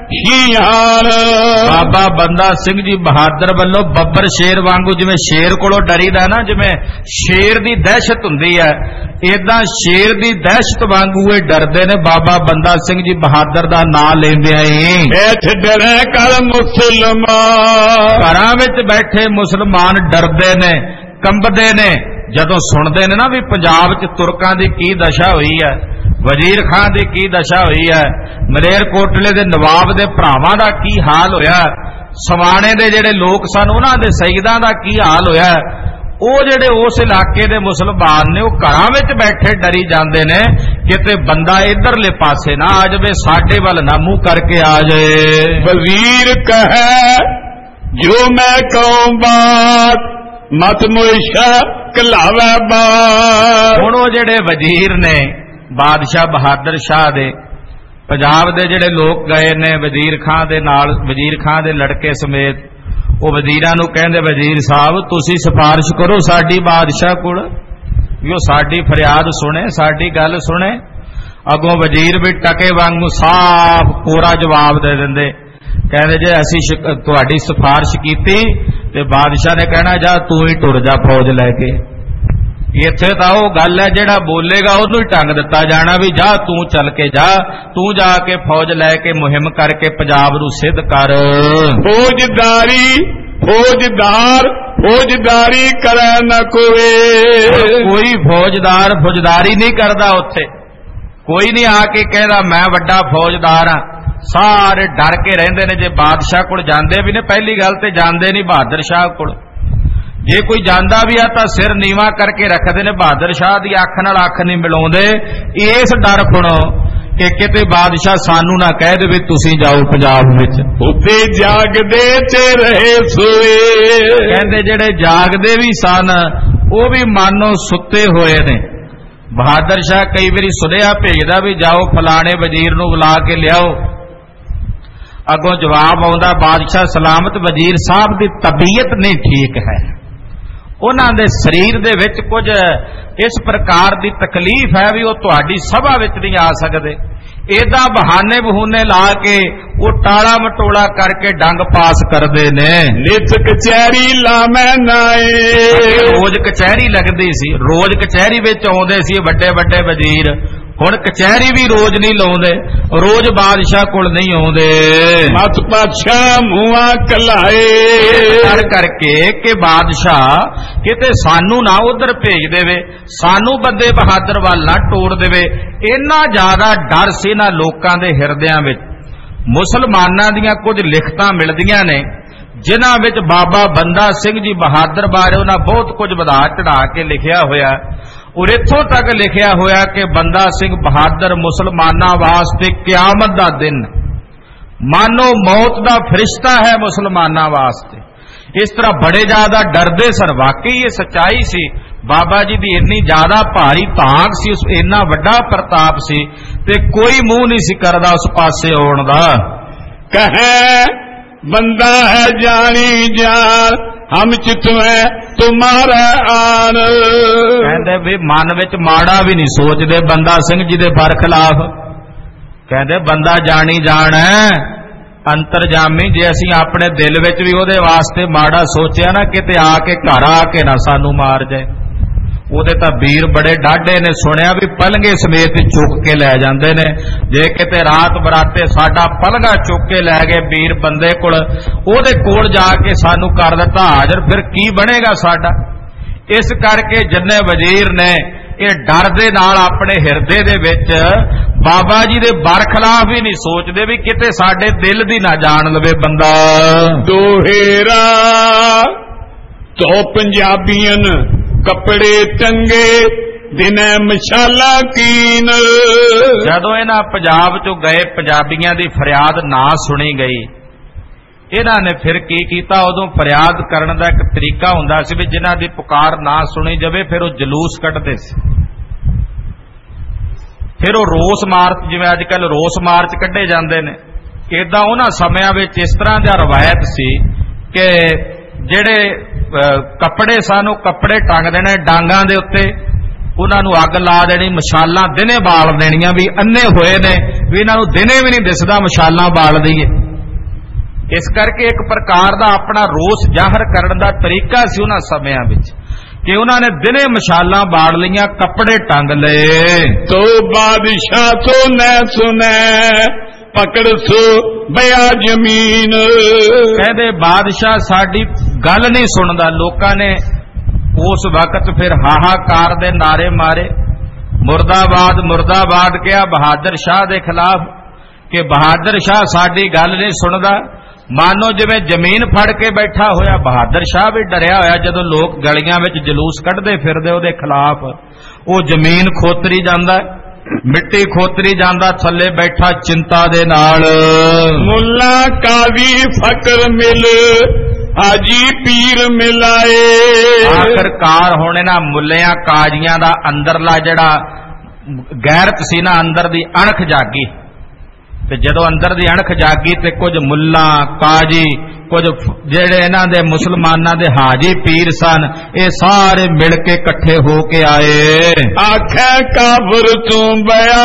Speaker 1: हियान।
Speaker 2: बाबा बंदा सिंह जी बहादुर वालों बब्बर शेर वांगू, जिवें शेर कोलों डरीदा ना, जिवें शेर दी दहशत हुंदी है, इदां शेर दी दहशत वांगू ये डरदे ने बाबा बंदा सिंह जी बहादुर दा नाम लेंदियां ही।
Speaker 1: बैठ डरे कर मुसलमान,
Speaker 2: घरां विच बैठे मुसलमान डरदे ने, कंबदे ने जदों सुनदे ने ना भी पंजाब च तुरकां दी की दशा हुई है, वजीर खान दी की दशा हुई है, मलेरकोटले दे नवाब दे भरावां दा की हाल होया, सवाणे दे जेड़े लोग सन उन्हां दे सईदां दा की हाल होया। ਉਹ ਜਿਹੜੇ ਉਸ ਇਲਾਕੇ ਦੇ ਮੁਸਲਮਾਨ ਨੇ ਉਹ ਘਰਾਂ ਵਿੱਚ ਬੈਠੇ ਡਰੀ ਜਾਂਦੇ ਨੇ ਕਿਤੇ ਬੰਦਾ ਇਧਰਲੇ ਪਾਸੇ ਨਾ ਆ ਜਾਵੇ, ਸਾਡੇ ਵੱਲ ਨਾ ਮੂੰਹ ਕਰਕੇ ਆ ਜਾਏ।
Speaker 1: ਵਜ਼ੀਰ ਕਹੇ ਜੋ ਮੈਂ ਕਹੂੰ ਬਾਤ ਮਤ ਮੁਇਸ਼ਾ ਕਲਾਵੇ ਬਾਤ।
Speaker 2: ਹੁਣ ਉਹ ਜਿਹੜੇ ਵਜ਼ੀਰ ਨੇ ਬਾਦਸ਼ਾਹ ਬਹਾਦਰ ਸ਼ਾਹ ਦੇ, ਪੰਜਾਬ ਦੇ ਜਿਹੜੇ ਲੋਕ ਗਏ ਨੇ ਵਜ਼ੀਰ ਖਾਂ ਦੇ ਨਾਲ, ਵਜ਼ੀਰ ਖਾਂ ਦੇ ਲੜਕੇ ਸਮੇਤ, ਉਹ ਵਜ਼ੀਰਾਂ ਨੂੰ ਕਹਿੰਦੇ ਵਜ਼ੀਰ ਸਾਹਿਬ ਤੁਸੀਂ ਸਿਫਾਰਿਸ਼ ਕਰੋ ਸਾਡੀ ਬਾਦਸ਼ਾਹ ਕੋਲ ਵੀ ਉਹ ਸਾਡੀ ਫਰਿਆਦ ਸੁਣੇ, ਸਾਡੀ ਗੱਲ ਸੁਣੇ। ਅੱਗੋਂ ਵਜ਼ੀਰ ਵੀ ਟਕੇ ਵਾਂਗੂ ਸਾਫ਼ ਕੋਰਾ ਜਵਾਬ ਦੇ ਦਿੰਦੇ, ਕਹਿੰਦੇ ਜੇ ਅਸੀਂ ਤੁਹਾਡੀ ਸਿਫਾਰਿਸ਼ ਕੀਤੀ ਤੇ ਬਾਦਸ਼ਾਹ ਨੇ ਕਹਿਣਾ ਜਾ ਤੂੰ ਹੀ ਟੁਰ ਜਾ ਫੌਜ ਲੈ ਕੇ। ਇੱਥੇ ਤਾਂ ਉਹ ਗੱਲ ਹੈ ਜਿਹੜਾ ਬੋਲੇਗਾ ਉਹਨੂੰ ਹੀ ਟੰਗ ਦਿੱਤਾ ਜਾਣਾ ਵੀ ਜਾ ਤੂੰ ਚੱਲ ਕੇ ਜਾ, ਤੂੰ ਜਾ ਕੇ ਫੌਜ ਲੈ ਕੇ ਮੁਹਿੰਮ ਕਰਕੇ ਪੰਜਾਬ ਨੂੰ ਸਿੱਧ ਕਰ।
Speaker 1: ਫੌਜਦਾਰੀ ਫੌਜਦਾਰ ਫੌਜਦਾਰੀ ਕਰੇ ਨਾ ਕੋਈ ਫੌਜਦਾਰੀ ਨਹੀਂ ਕਰਦਾ ਉੱਥੇ, ਕੋਈ ਨਹੀਂ ਆ ਕੇ ਕਹਿੰਦਾ ਮੈਂ ਵੱਡਾ ਫੌਜਦਾਰ ਹਾਂ। ਸਾਰੇ ਡਰ ਕੇ ਰਹਿੰਦੇ ਨੇ, ਜੇ ਬਾਦਸ਼ਾਹ ਕੋਲ ਜਾਂਦੇ ਵੀ ਨੇ ਪਹਿਲੀ ਗੱਲ ਤੇ ਜਾਂਦੇ ਨਹੀਂ ਬਹਾਦਰ ਸ਼ਾਹ ਕੋਲ, ਜੇ ਕੋਈ ਜਾਂਦਾ ਵੀ ਆ ਤਾਂ ਸਿਰ ਨੀਵਾ ਕਰਕੇ ਰੱਖਦੇ ਨੇ, ਬਹਾਦਰ ਸ਼ਾਹ ਦੀ ਅੱਖ ਨਾਲ ਅੱਖ ਨਹੀਂ ਮਿਲਾਉਂਦੇ। ਇਸ ਡਰ ਖੁਣੋ ਕਿ ਕਿਤੇ ਬਾਦਸ਼ਾਹ ਸਾਨੂੰ ਨਾ ਕਹਿ ਦੇਵੇ ਤੁਸੀਂ ਜਾਓ ਪੰਜਾਬ ਵਿੱਚ। ਉੱਤੇ ਜਾਗਦੇ ਤੇ ਰਹੇ ਸੋਏ,
Speaker 2: ਕਹਿੰਦੇ ਜਿਹੜੇ ਜਾਗਦੇ ਵੀ ਸਨ ਉਹ ਵੀ ਮਾਨੋ ਸੁੱਤੇ ਹੋਏ ਨੇ। ਬਹਾਦਰ ਸ਼ਾਹ ਕਈ ਵਾਰੀ ਸੁਨੇਹਾ ਭੇਜਦਾ ਵੀ ਜਾਓ ਫਲਾਣੇ ਵਜ਼ੀਰ ਨੂੰ ਬੁਲਾ ਕੇ ਲਿਆਓ, ਅੱਗੋਂ ਜਵਾਬ ਆਉਂਦਾ ਬਾਦਸ਼ਾਹ ਸਲਾਮਤ ਵਜ਼ੀਰ ਸਾਹਿਬ ਦੀ ਤਬੀਅਤ ਨਹੀਂ ਠੀਕ ਹੈ, ਉਹਨਾਂ ਦੇ ਸਰੀਰ ਦੇ ਵਿੱਚ ਕੁਝ ਇਸ ਪ੍ਰਕਾਰ ਦੀ ਤਕਲੀਫ ਹੈ ਵੀ ਉਹ ਤੁਹਾਡੀ ਸਭਾ ਵਿੱਚ ਨਹੀਂ ਆ ਸਕਦੇ। ਏਦਾਂ ਬਹਾਨੇ ਬਹੂਨੇ ਲਾ ਕੇ ਉਹ ਟਾਲਾ ਮਟੋਲਾ ਕਰਕੇ ਡੰਗ ਪਾਸ ਕਰਦੇ ਨੇ।
Speaker 1: ਨਿਤ ਕਚਹਿਰੀ ਲਾਵੇਂ ਨਾਏ,
Speaker 2: ਰੋਜ਼ ਕਚਹਿਰੀ ਲੱਗਦੀ ਸੀ, ਰੋਜ਼ ਕਚਹਿਰੀ ਵਿੱਚ ਆਉਂਦੇ ਸੀ ਵੱਡੇ ਵੱਡੇ ਵਜ਼ੀਰ। ਹੁਣ ਕਚਹਿਰੀ ਵੀ ਰੋਜ਼ ਨਹੀਂ ਲਾਉਂਦੇ, ਰੋਜ਼ ਬਾਦਸ਼ਾਹ ਕੋਲ ਨਹੀਂ ਆਉਂਦੇ।
Speaker 1: ਮਤ ਪਾਤਸ਼ਾਹ ਮੂੰਹਾਂ ਕਲਾਏ,
Speaker 2: ਕਰ ਕਰਕੇ ਕਿ ਬਾਦਸ਼ਾਹ ਕਿਤੇ ਸਾਨੂੰ ਨਾ ਉਧਰ ਭੇਜ ਦੇਵੇ, ਸਾਨੂੰ ਬੰਦੇ ਬਹਾਦਰ ਵੱਲ ਨਾ ਟੋੜ ਦੇਵੇ। ਇੰਨਾ ਜ਼ਿਆਦਾ ਡਰ ਸੀ ਨਾ ਲੋਕਾਂ ਦੇ ਹਿਰਦਿਆਂ ਵਿੱਚ। ਮੁਸਲਮਾਨਾਂ ਦੀਆਂ ਕੁਝ ਲਿਖਤਾਂ ਮਿਲਦੀਆਂ ਨੇ ਜਿਨ੍ਹਾਂ ਵਿੱਚ ਬਾਬਾ ਬੰਦਾ ਸਿੰਘ ਜੀ ਬਹਾਦਰ ਬਾਰੇ ਉਹਨਾਂ ਬਹੁਤ ਕੁਝ ਵਧਾ ਚੜਾ ਕੇ ਲਿਖਿਆ ਹੋਇਆ, ਔਰ ਇੱਥੋਂ ਤੱਕ ਲਿਖਿਆ ਹੋਇਆ ਕਿ ਬੰਦਾ ਸਿੰਘ ਬਹਾਦਰ ਮੁਸਲਮਾਨਾਂ ਵਾਸਤੇ ਕਿਆਮਤ ਦਾ ਦਿਨ ਮਾਨੋ ਮੌਤ ਦਾ ਫਰਿਸ਼ਤਾ ਹੈ ਮੁਸਲਮਾਨਾਂ ਵਾਸਤੇ। ਇਸ ਤਰ੍ਹਾਂ ਬੜੇ ਜ਼ਿਆਦਾ ਡਰਦੇ ਸਨ। ਵਾਕਈ ਇਹ ਸੱਚਾਈ ਸੀ, ਬਾਬਾ ਜੀ ਦੀ ਇੰਨੀ ਜ਼ਿਆਦਾ ਭਾਰੀ ਤਾਂਘ ਸੀ, ਉਸ ਇੰਨਾ ਵੱਡਾ ਪ੍ਰਤਾਪ ਸੀ ਤੇ ਕੋਈ ਮੂੰਹ ਨਹੀਂ ਸੀ ਕਰਦਾ ਉਸ ਪਾਸੇ ਆਉਣ ਦਾ।
Speaker 1: ਕਹੇ ਬੰਦਾ ਹੈ ਜਾਣੀ ਜਾਨ ਹਮ ਚਿਤਵੇਂ ਤੁਮਾਰਾ ਆਨ,
Speaker 2: ਕਹਿੰਦੇ ਵੀ ਮਨ ਵਿੱਚ ਮਾੜਾ ਵੀ ਨਹੀਂ ਸੋਚਦੇ ਬੰਦਾ ਸਿੰਘ ਜੀ ਦੇ ਬਰਖਲਾਫ। ਕਹਿੰਦੇ ਬੰਦਾ ਜਾਣੀ ਜਾਣ ਹੈ ਅੰਤਰਜਾਮੀ, ਜੇ ਅਸੀਂ ਆਪਣੇ ਦਿਲ ਵਿੱਚ ਵੀ ਉਹਦੇ ਵਾਸਤੇ ਮਾੜਾ ਸੋਚਿਆ ਨਾ ਕਿਤੇ ਆ ਕੇ ਘਰ ਆ ਕੇ ਨਾ ਸਾਨੂੰ ਮਾਰ ਜਾਏ। ਉਹਦੇ ਤਾਂ ਵੀਰ ਬੜੇ ਡਾਢੇ ਨੇ, ਸੁਣਿਆ ਵੀ ਪਲੰਗੇ ਸਮੇਤ ਚੁੱਕ ਕੇ ਲੈ ਜਾਂਦੇ ਨੇ। ਜੇ ਕਿਤੇ ਰਾਤ ਬਰਾਤੇ ਸਾਡਾ ਪਲੰਗਾ ਚੁੱਕ ਕੇ ਲੈ ਗਏ ਵੀਰ ਬੰਦੇ ਕੋਲ, ਉਹਦੇ ਕੋਲ ਜਾ ਕੇ ਸਾਨੂੰ ਕਰ ਦਿੱਤਾ ਹਾਜ਼ਰ, ਫਿਰ ਕੀ ਬਣੇਗਾ ਸਾਡਾ। ਇਸ ਕਰਕੇ ਜਿੰਨੇ ਵਜ਼ੀਰ ਨੇ ਇਹ ਡਰ ਦੇ ਨਾਲ ਆਪਣੇ ਹਿਰਦੇ ਦੇ ਵਿੱਚ ਬਾਬਾ ਜੀ ਦੇ ਬਰਖਲਾਫ ਵੀ ਨਹੀਂ ਸੋਚਦੇ ਵੀ ਕਿਤੇ ਸਾਡੇ ਦਿਲ ਦੀ ਨਾ ਜਾਣ ਲਵੇ ਬੰਦਾ।
Speaker 1: ਦੋਹੇਰਾ ਤੋਂ ਪੰਜਾਬੀਆਂ ਕੱਪੜੇ ਟੰਗੇ ਦਿਨੇ ਮਸ਼ਾਲਾ ਕੀਨ,
Speaker 2: ਜਦੋਂ ਇਹਨਾਂ ਪੰਜਾਬ ਚੋਂ ਗਏ ਪੰਜਾਬੀਆਂ ਦੀ ਫਰਿਆਦ ਨਾ ਸੁਣੀ ਗਈ, ਇਹਨਾਂ ਨੇ ਫਿਰ ਕੀ ਕੀਤਾ, ਉਦੋਂ ਫਰਿਆਦ ਕਰਨ ਦਾ ਇੱਕ ਤਰੀਕਾ ਹੁੰਦਾ ਸੀ ਵੀ ਜਿਨ੍ਹਾਂ ਦੀ ਪੁਕਾਰ ਨਾ ਸੁਣੀ ਜਾਵੇ ਫਿਰ ਉਹ ਜਲੂਸ ਕੱਢਦੇ ਸੀ, ਫਿਰ ਉਹ ਰੋਸ ਮਾਰਚ, ਜਿਵੇਂ ਅੱਜ ਕੱਲ ਰੋਸ ਮਾਰਚ ਕੱਢੇ ਜਾਂਦੇ ਨੇ, ਏਦਾਂ ਉਹਨਾਂ ਸਮਿਆਂ ਵਿੱਚ ਇਸ ਤਰ੍ਹਾਂ ਦਾ ਰਵਾਇਤ ਸੀ ਕਿ ਜਿਹੜੇ ਕੱਪੜੇ ਸਨ ਉਹ ਕੱਪੜੇ ਟੰਗ ਦੇਣੇ ਡਾਂਗਾਂ ਦੇ ਉੱਤੇ, उन्हां नूं अग ला देनी, मशालां दिने बाल देनियां भी अन्ने होए ने भी इन्हां नूं दिने भी नहीं दिसदा मशालां बाल दईए। इस करके एक प्रकार दा अपना रोस जाहिर करन दा तरीका सी उन्हां समयां विच कि उन्होंने दिने मशालां बाड़ लिया, कपड़े टंग ले।
Speaker 1: तो बादशाह तो न सुने पकड़ सो बया जमीन।
Speaker 2: कहते बादशाह साडी गल नहीं सुनदा। लोकां ने उस वक्त फिर हाहाकार दे नारे मारे, मुर्दाबाद मुर्दाबाद कहा बहादुर शाह दे खिलाफ कि बहादुर शाह साडी गल नहीं सुनदा। मानो जिवें जमीन फड़ के बैठा होया। बहादुर शाह भी डरिया होया जदों लोग गलियां विच जलूस कढदे फिरदे उहदे खिलाफ। वो जमीन खोतरी जांदा, मिट्टी खोतरी जांदा, थल्ले बैठा चिंता दे नाल।
Speaker 1: मुल्ला काजी फकर मिल हाजी पीर मिलाए।
Speaker 2: आखिरकार हुण इन्हां मुल्लियां काजियां दा अंदरला जिहड़ा गैरत सी ना, अंदर दी अणख जागी। ते जदों अंदर दी अणख जागी ते कुछ मुल्ला काजी, कुछ जेड़े इन्हां दे मुसलमानां दे हाजी पीर सन, ये सारे मिल के इकट्ठे होके आए।
Speaker 1: आखे काफर तू बया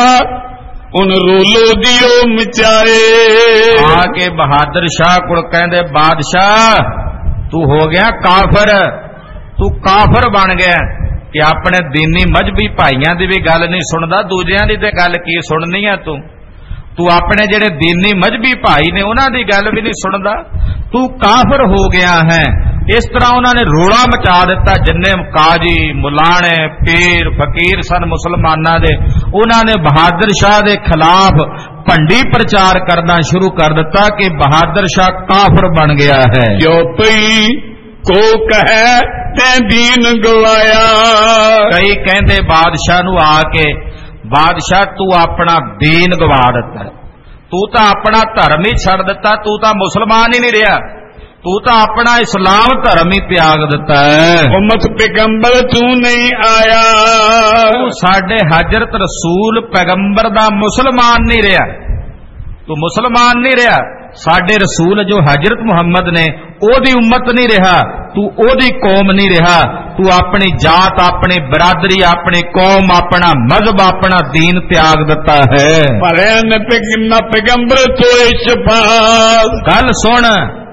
Speaker 1: उन रोलो दियो मचाए।
Speaker 2: आके बहादुर शाह को कहंदे बादशाह तू हो गया काफर, तू काफर बन गया कि अपने दीनी मजहबी भाइयां दी भी गल नहीं सुनदा, दूजियां दी ते गल की सुननी है तू अपने जेड़े दीनी मजहबी भाई ने उन्हां दी गल भी नहीं सुनदा, तू काफर हो गया है। इस तरह उन्होंने रोड़ा मचा दिता। जिन्ने काजी मुलाने पीर फकीर सन मुसलमाना दे, उन्होंने बहादुर शाह दे खिलाफ भंडी प्रचार करना शुरू कर दिता कि बहादुर शाह काफर बन गया है।
Speaker 1: जो पई को कहे ते दीन गवाया।
Speaker 2: कई कहंदे बादशाह नूं आके बादशाह तू अपना दीन गवा दिता, तू तो अपना धर्म ही छड़ दिता, तू तो मुसलमान ही नहीं रहा, तू तो अपना इस्लाम धर्म ही त्याग दिता है।
Speaker 1: उम्मत पैगंबर तू नहीं आया,
Speaker 2: तू साडे हजरत रसूल पैगंबर दा मुसलमान नहीं रहा, तू मुसलमान नहीं रहा। साडे रसूल जो हजरत मुहम्मद ने ओदी उम्मत नहीं रहा, तू ओदी कौम नहीं रहा, तू अपनी जात अपनी बरादरी अपनी कौम अपना मजहब अपना दीन त्याग दिता है।
Speaker 1: पर पैगंबर तो शफात।
Speaker 2: गल सुन,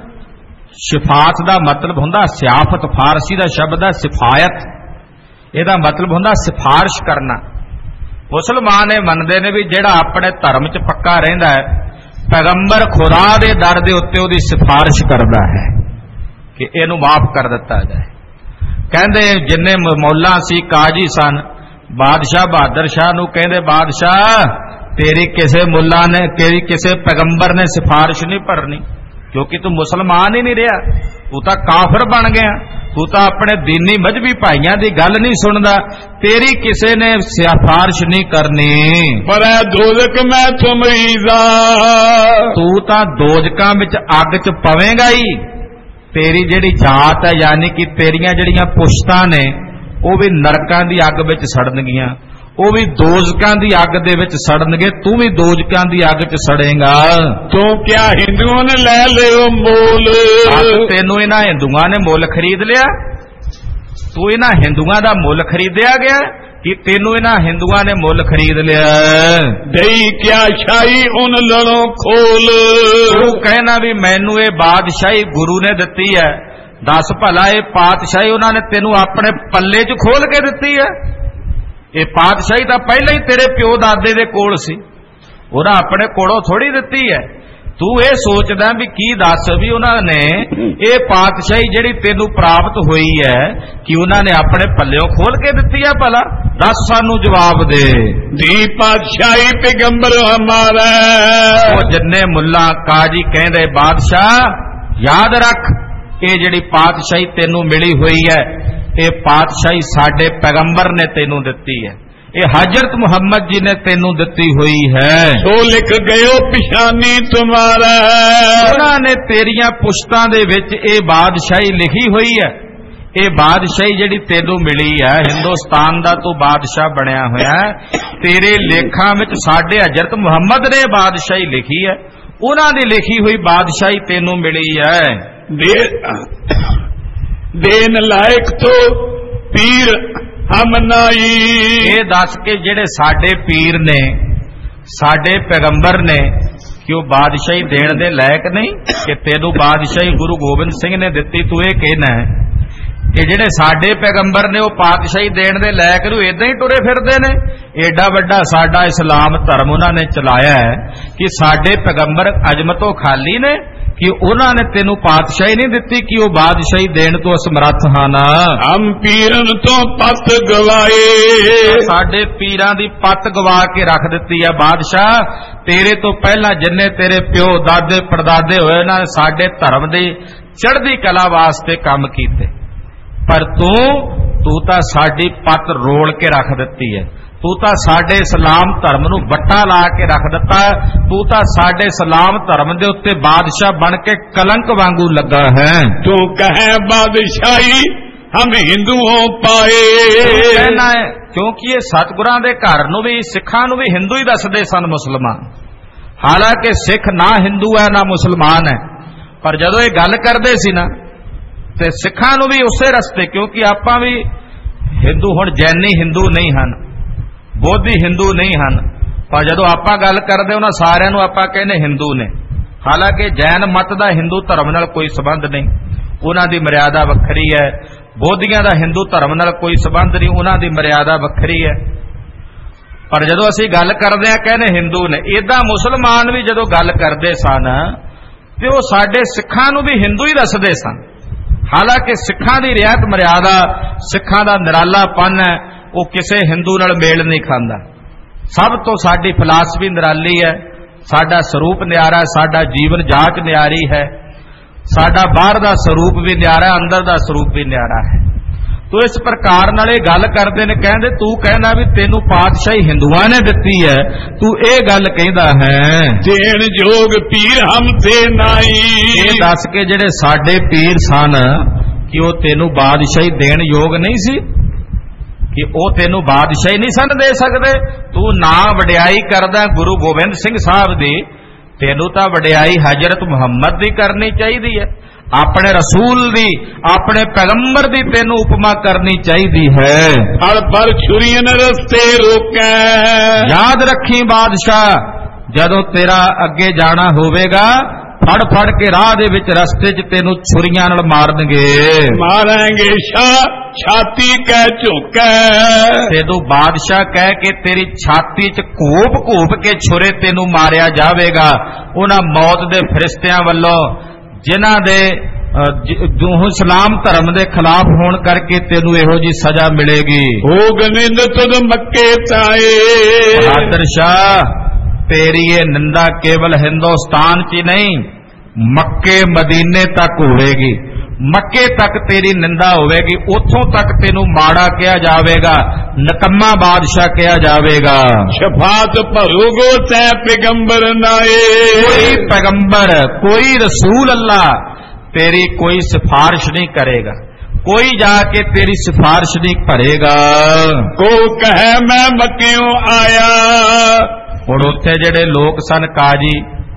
Speaker 2: शिफात दा मतलब हुंदा सियाफत, फारसी दा शब्द है सिफायत, एदा मतलब हुंदा सिफारिश करना। मुसलमान ये मनदे ने भी जेड़ा अपने धर्म च पक्का रहिंदा है पैगंबर खुदा दे दर दे उत्ते ओदी सिफारिश करदा है कि इहनूं माफ कर दिता जाए। कहंदे जिन्ने मौला सी काजी सन, बादशाह बहादुर शाह नूं कहंदे बादशाह तेरी किसे मुल्ला ने तेरी किसे पैगंबर ने सिफारिश नहीं भरनी, क्योंकि तू मुसलमान ही नहीं रहा, तू तो काफिर बन गया, तू तो अपने दीनी मजहबी भाइयों की गल नहीं सुनदा, तेरी किसे ने सिफारिश नहीं करनी।
Speaker 1: पर दोजक मैं तुमरीजा,
Speaker 2: तू तो दोजकां विच अग च पवेगा ही। तेरी जिहड़ी जात है यानी कि तेरियां जिहड़ियां पुश्तां ने वो भी नरकां दी अग विच सड़नगियां, वो भी दोजकां दी अग दे विच सड़नगे, तू भी दोजकां दी अग च सड़ेगा।
Speaker 1: तो क्या हिंदुओं ने ले लियो मोल,
Speaker 2: तेनू इन्हां हिंदुआं ने मुल खरीद लिया, तू इन्हां हिंदुआं दा मुल खरीदिया गया कि तेनू इन्हां हिंदुआं ने मुल खरीद लिया।
Speaker 1: दई क्या शाही उन लड़ों खोल,
Speaker 2: तू कहना भी मैनू ये बादशाही गुरु ने दिती है, दस भला ये पातशाही उन्होंने तेनू अपने पल्ले च खोल के दिती है। ये पातशाही तो पहले ही तेरे प्यो दादे दे कोल सी, उन्हें अपने कोलों थोड़ी दिती है। तू ये सोचदा भी की दस भी उन्होंने ये पातशाही जिहड़ी तेनू प्राप्त हुई है कि उन्होंने अपने पल्लियों खोल के दिती है, भला दस सानू जवाब दे।
Speaker 1: दी पातशाही पैगंबर हमारा,
Speaker 2: वो जिन्ने मुल्ला काजी कहंदे बादशाह याद रख ये जिहड़ी पातशाही तेनू मिली हुई है ये पातशाही साडे पैगंबर ने तेनू दिती है, ये हजरत मुहम्मद जी ने तेनू दिती हुई है।
Speaker 1: सो लिख गयो पिशानी तुम्हारा,
Speaker 2: उन्होंने तेरियां पुश्तां दे विच ये बादशाही लिखी हुई है। ये बादशाही जिहड़ी तेनू मिली है हिंदुस्तान दा तू बादशाह बनया होया है, तेरे लेखां विच साडे हजरत मुहम्मद ने बादशाही लिखी है, उन्हां दी लिखी हुई बादशाही तेनू मिली है।
Speaker 1: देन लायक तो पीर हम नाई।
Speaker 2: ये दस के जेड़े साडे पीर ने साडे पैगंबर ने कि वो बादशाही देण दे लायक नहीं कि तेनू बादशाही गुरु गोबिंद सिंह ने दिती, तू ये कहना है कि जेड़े साडे पैगंबर ने वो पातशाही देण दे लायक नूं इदां ही टुरे फिरदे ने। एडा वड्डा साडा इस्लाम धर्म उन्होंने चलाया है कि साडे पैगंबर अजमतों खाली ने कि उन्होंने तेनू पातशाही नहीं दिती कि वो बादशाही देण तो असमर्थ हाना।
Speaker 1: हम पीरन तो पत गवाए,
Speaker 2: साडे पीरां दी पत गवा के रख दिती है बादशाह। तेरे तो पहला जिन्ने तेरे प्यो दादे परदादे होए ना साडे धर्म दी चढ़दी कला वास्ते काम कीते, पर तू तां साडी पत रोल के रख दिती है। तू तां साडे इस्लाम धर्म नूं वट्टा ला के रख दिता। तू तां साडे इस्लाम धर्म दे उत्ते बादशाह बन के कलंक वांगू लगा है।
Speaker 1: तू कहे बादशाही हम हिंदुओं पाए,
Speaker 2: कहना है क्योंकि ये सतगुरां दे घर नूं भी सिखां नूं भी हिंदू ही दसदे सन मुसलमान, हालांकि सिख ना हिंदू है ना मुसलमान है। पर जदों ये गल करदे सी ना ते सिखां नूं भी उसे रस्ते, क्योंकि आपां भी हिंदू हुण जैनी हिंदू नहीं हन, बोधी हिंदू नहीं हन, पर जदों आपां गल करदे उन्हां सारिआं नूं आपां कहने हिंदू ने। हालांकि जैन मत दा हिंदू धर्म नाल कोई संबंध नहीं, उन्हां दी मर्यादा वखरी है। बोधियां दा हिंदू धर्म नाल कोई संबंध नहीं, उन्हां दी मर्यादा वखरी है। पर जदों असीं गल करदे आ कहने हिंदू ने, इदां मुसलमान भी जदों गल करदे सन ते ओह साडे सिखां नूं भी हिंदू ही दसदे सन। हालांकि सिखां दी रिआयत मर्यादा सिखां दा निरालापन है वो किसी हिंदू नाल मेल नहीं खाता। सब तो साडी फिलासफी निराली है, साडा स्वरूप न्यारा है, साडा जीवन जाच न्यारी है, साडा बाहर दा स्वरूप भी न्यारा, अंदर दा स्वरूप भी न्यारा है। तो इस प्रकार नाल ये गल करदे ने, कहंदे तू कहना भी तेनू पातशाही हिंदुआं ने दिती है, तू ये गल कहंदा है
Speaker 1: देण जोग पीर हम ते नाई।
Speaker 2: ये दस के जेड़े साडे पीर सन कि वो तेनू बादशाही देण योग नहीं सी, कि वो तेनू बादशाही नहीं सन दे सकते। तू ना वडियाई करदा गुरु गोबिंद सिंह साहब दी, तेनू तां वडियाई हजरत मुहम्मद दी करनी चाहिदी है, अपने रसूल दी अपने पैगंबर दी तेनू उपमा करनी चाहिदी है।
Speaker 1: फड़ फड़ छुरियां ने रस्ते रोकै,
Speaker 2: याद रखी बादशाह जदों तेरा अगे जाना होवेगा फड़ फड़ के राह दे विच रस्ते च तेनू छुरियां नाल मारनगे।
Speaker 1: मारेंगे शाह छाती कह झोकै,
Speaker 2: तेनू बादशाह कह के तेरी छाती च घोप घोप के छुरे तेनू मारिया जावेगा उन्हां मौत दे फरिश्तियां वल्लों जिन्हां दे इस्लाम धर्म दे खिलाफ होण करके तेनू इहो जी सजा मिलेगी।
Speaker 1: हो गनिंद तुद मक्के ताए,
Speaker 2: बहादुर शाह तेरी ये निंदा केवल हिंदुस्तान च नहीं मक्के मदीने तक होवेगी, मक्के तक तेरी निंदा होवेगी, उथों तक तेनू माड़ा कहा जावेगा, नकम्मा बादशाह कहा जावेगा।
Speaker 1: शफात भरोगो तै पैगंबर नाए,
Speaker 2: कोई पैगंबर कोई रसूल अल्लाह तेरी कोई सिफारिश नहीं करेगा, कोई जाके तेरी सिफारिश नहीं करेगा।
Speaker 1: को कहे मैं मक्कियों आया,
Speaker 2: हुण उत्थे जेड़े लोग सन काजी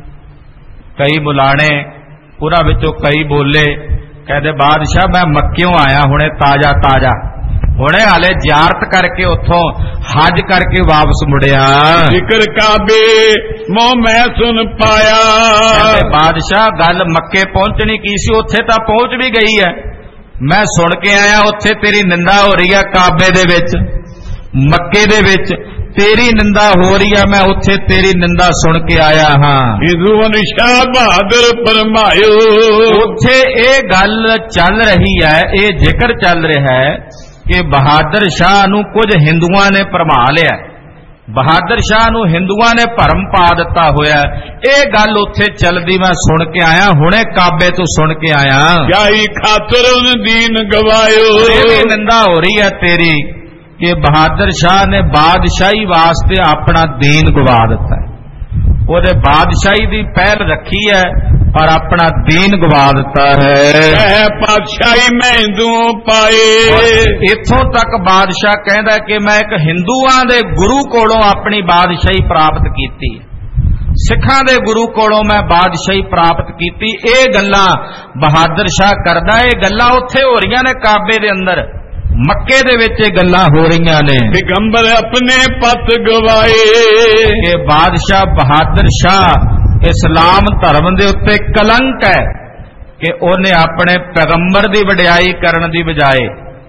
Speaker 2: कई मुलाने पूरा विचों कई बोले, कहते बादशाह मैं मक्कियों आया हुणे ताजा ताजा, हुणे हाले जियारत करके उथों हज करके वापस मुड़िया।
Speaker 1: जिक्र काबे मोह मैं सुन पाया,
Speaker 2: बादशाह गल मक्के पहुंचनी की सी उत्थे तां पहुंच भी गई है, मैं सुन के आया उत्थे तेरी निंदा हो रही है, काबे दे विच मक्के दे विच तेरी निंदा हो रही है, मैं उत्थे तेरी निंदा सुन के आया हाँ।
Speaker 1: हिंदुओं शाह बहादुर फरमायो,
Speaker 2: उत्थे ये गल चल रही है, ये जिक्र चल रहा है कि बहादुर शाह नूं कुछ हिंदुआं ने भरमा लिया, बहादुर शाह नूं हिंदुआं ने भरम पा दिता होया। ये गल उत्थे चलदी मैं सुन के आया, हुणे काबे तो सुन के आया।
Speaker 1: जाई खातर दीन गवायो,
Speaker 2: ये निंदा हो रही है तेरी कि बहादुर शाह ने बादशाही वास्ते अपना दीन गवा दिता है, ओदे बादशाही दी पहल रखी है और अपना दीन गवा दिता है।
Speaker 1: बादशाही मैं हिंदुओं पाए,
Speaker 2: इथों तक बादशाह कहता कि मैं एक हिंदुआं दे गुरु कोलों अपनी बादशाही प्राप्त कीती, सिखां दे गुरु कोलों मैं बादशाही प्राप्त कीती। ये गल्लां बहादुर शाह करदा, ये गल्लां उत्थे हो रहीआं ने काबे दे अंदर मक्के दे विच ये गल्लां हो रहीआं ने।
Speaker 1: पैगंबर अपने पत गवाए
Speaker 2: कि बादशाह बहादुर शाह इस्लाम धर्म दे उत्ते कलंक है कि उन्हें अपने पैगंबर की वडियाई करने की बजाय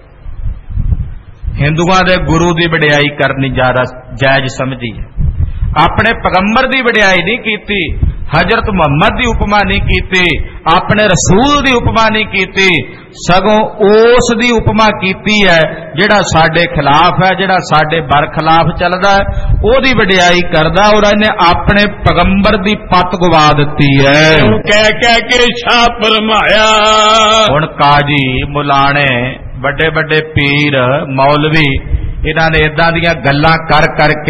Speaker 2: हिंदुआं दे गुरु की वडियाई करनी ज्यादा जायज समझी है। अपने पैगंबर की वडियाई नहीं कीती, हजरत मुहम्मद की उपमा नहीं कीती, अपने रसूल की उपमा नहीं कीती, सगों उस दी उपमा कीती है जिहड़ा साडे खिलाफ है, जिहड़ा साडे बरखिलाफ चलदा है, ओदी वडियाई करदा और इन्हें अपने पैगंबर की पत गवा दित्ती है।
Speaker 1: कह के शाह फरमाया।
Speaker 2: हुण काजी मुलाणे बड़े बड़े पीर मौलवी इन्हां ने इदां दीयां गल्लां कर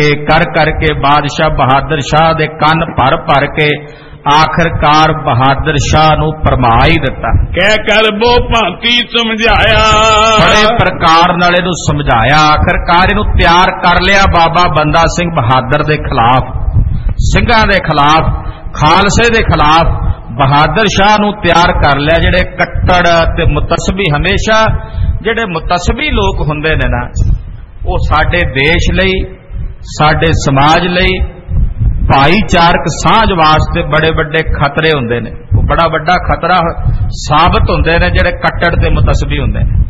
Speaker 2: करके बादशाह बहादुर शाह दे कन भर के आखिरकार बहादुर शाह नूं फरमा ही दिता।
Speaker 1: कह कर वो भांति समझाया,
Speaker 2: बड़े प्रकार नाल इहनूं समझाया, आखिरकार इहनूं तैयार कर लिया बाबा बंदा सिंह बहादुर दे खिलाफ, सिंघां दे खिलाफ, खालसे दे खिलाफ बहादुर शाह नूं तैयार कर लिया। जिहड़े कट्टड़ ते मुतसबी, हमेशा जिहड़े मुतसबी लोग हुंदे ने ना, वो साडे देश लई, साडे समाज लई भाईचारक सांझ वास्ते बड़े बड़े खतरे हुंदे ने। वो बड़ा बड़ा खतरा साबित हुंदे ने जिहड़े कट्टड़ ते मुतसबी हुंदे ने,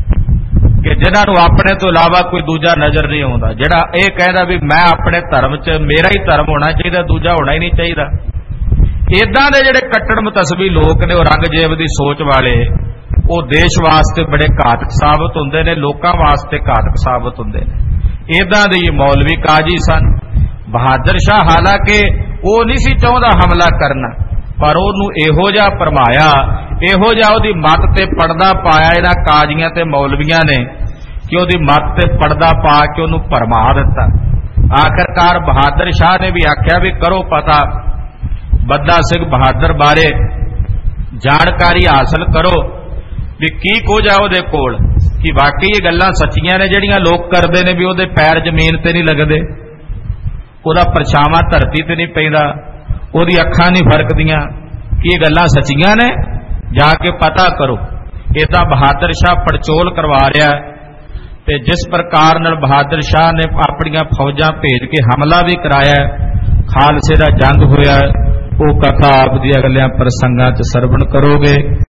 Speaker 2: कि जिन्हां नूं अपने तो इलावा कोई दूजा नजर नहीं आउंदा। जिहड़ा इह कहदा भी मैं अपने धर्म च मेरा ही धर्म होना चाहिए, दूजा होना ही नहीं चाहिए। इदां दे जिहड़े कट्टड़ मुतसबी लोग ने, औरंगजेब दी सोच वाले, वो देश वास्ते बड़े घातक साबित हुंदे ने, लोकां वास्ते घातक साबित हुंदे ने। इदां दे मौलवी काजी सन। बहादुर शाह हालांकि वो नहीं सी चाहुंदा हमला करना, पर उहनूं इहो जिहा फरमाया, इहो जिहा उहदी मत ते पर्दा पाया इन्हां काजियां ते मौलवियां ने कि उहदी मत ते पर्दा पा के उहनूं फरमा दिता। आखिरकार बहादुर शाह ने भी आख्या भी करो पता, बंदा सिंह बहादुर बारे जानकारी हासिल करो भी की कुछ है उहदे कोल, कि वाकई ये गल्लां सच्चियां ने जिहड़ियां लोग करदे ने भी उहदे पैर जमीन ते नहीं लगदे, उहदा परछावां धरती ते नहीं पैंदा, उहदी अखां नहीं फरकदियां, कि ये गल्लां सच्चियां ने, जाके पता करो। इदां बहादुर शाह पड़चोल करवा रहा है। ते जिस प्रकार नाल बहादुर शाह ने अपनियां फौजां भेज के हमला भी कराया, खालसे दा जंग होया, वो कथा आप दी अगलियां प्रसंगां च सरवण करोगे।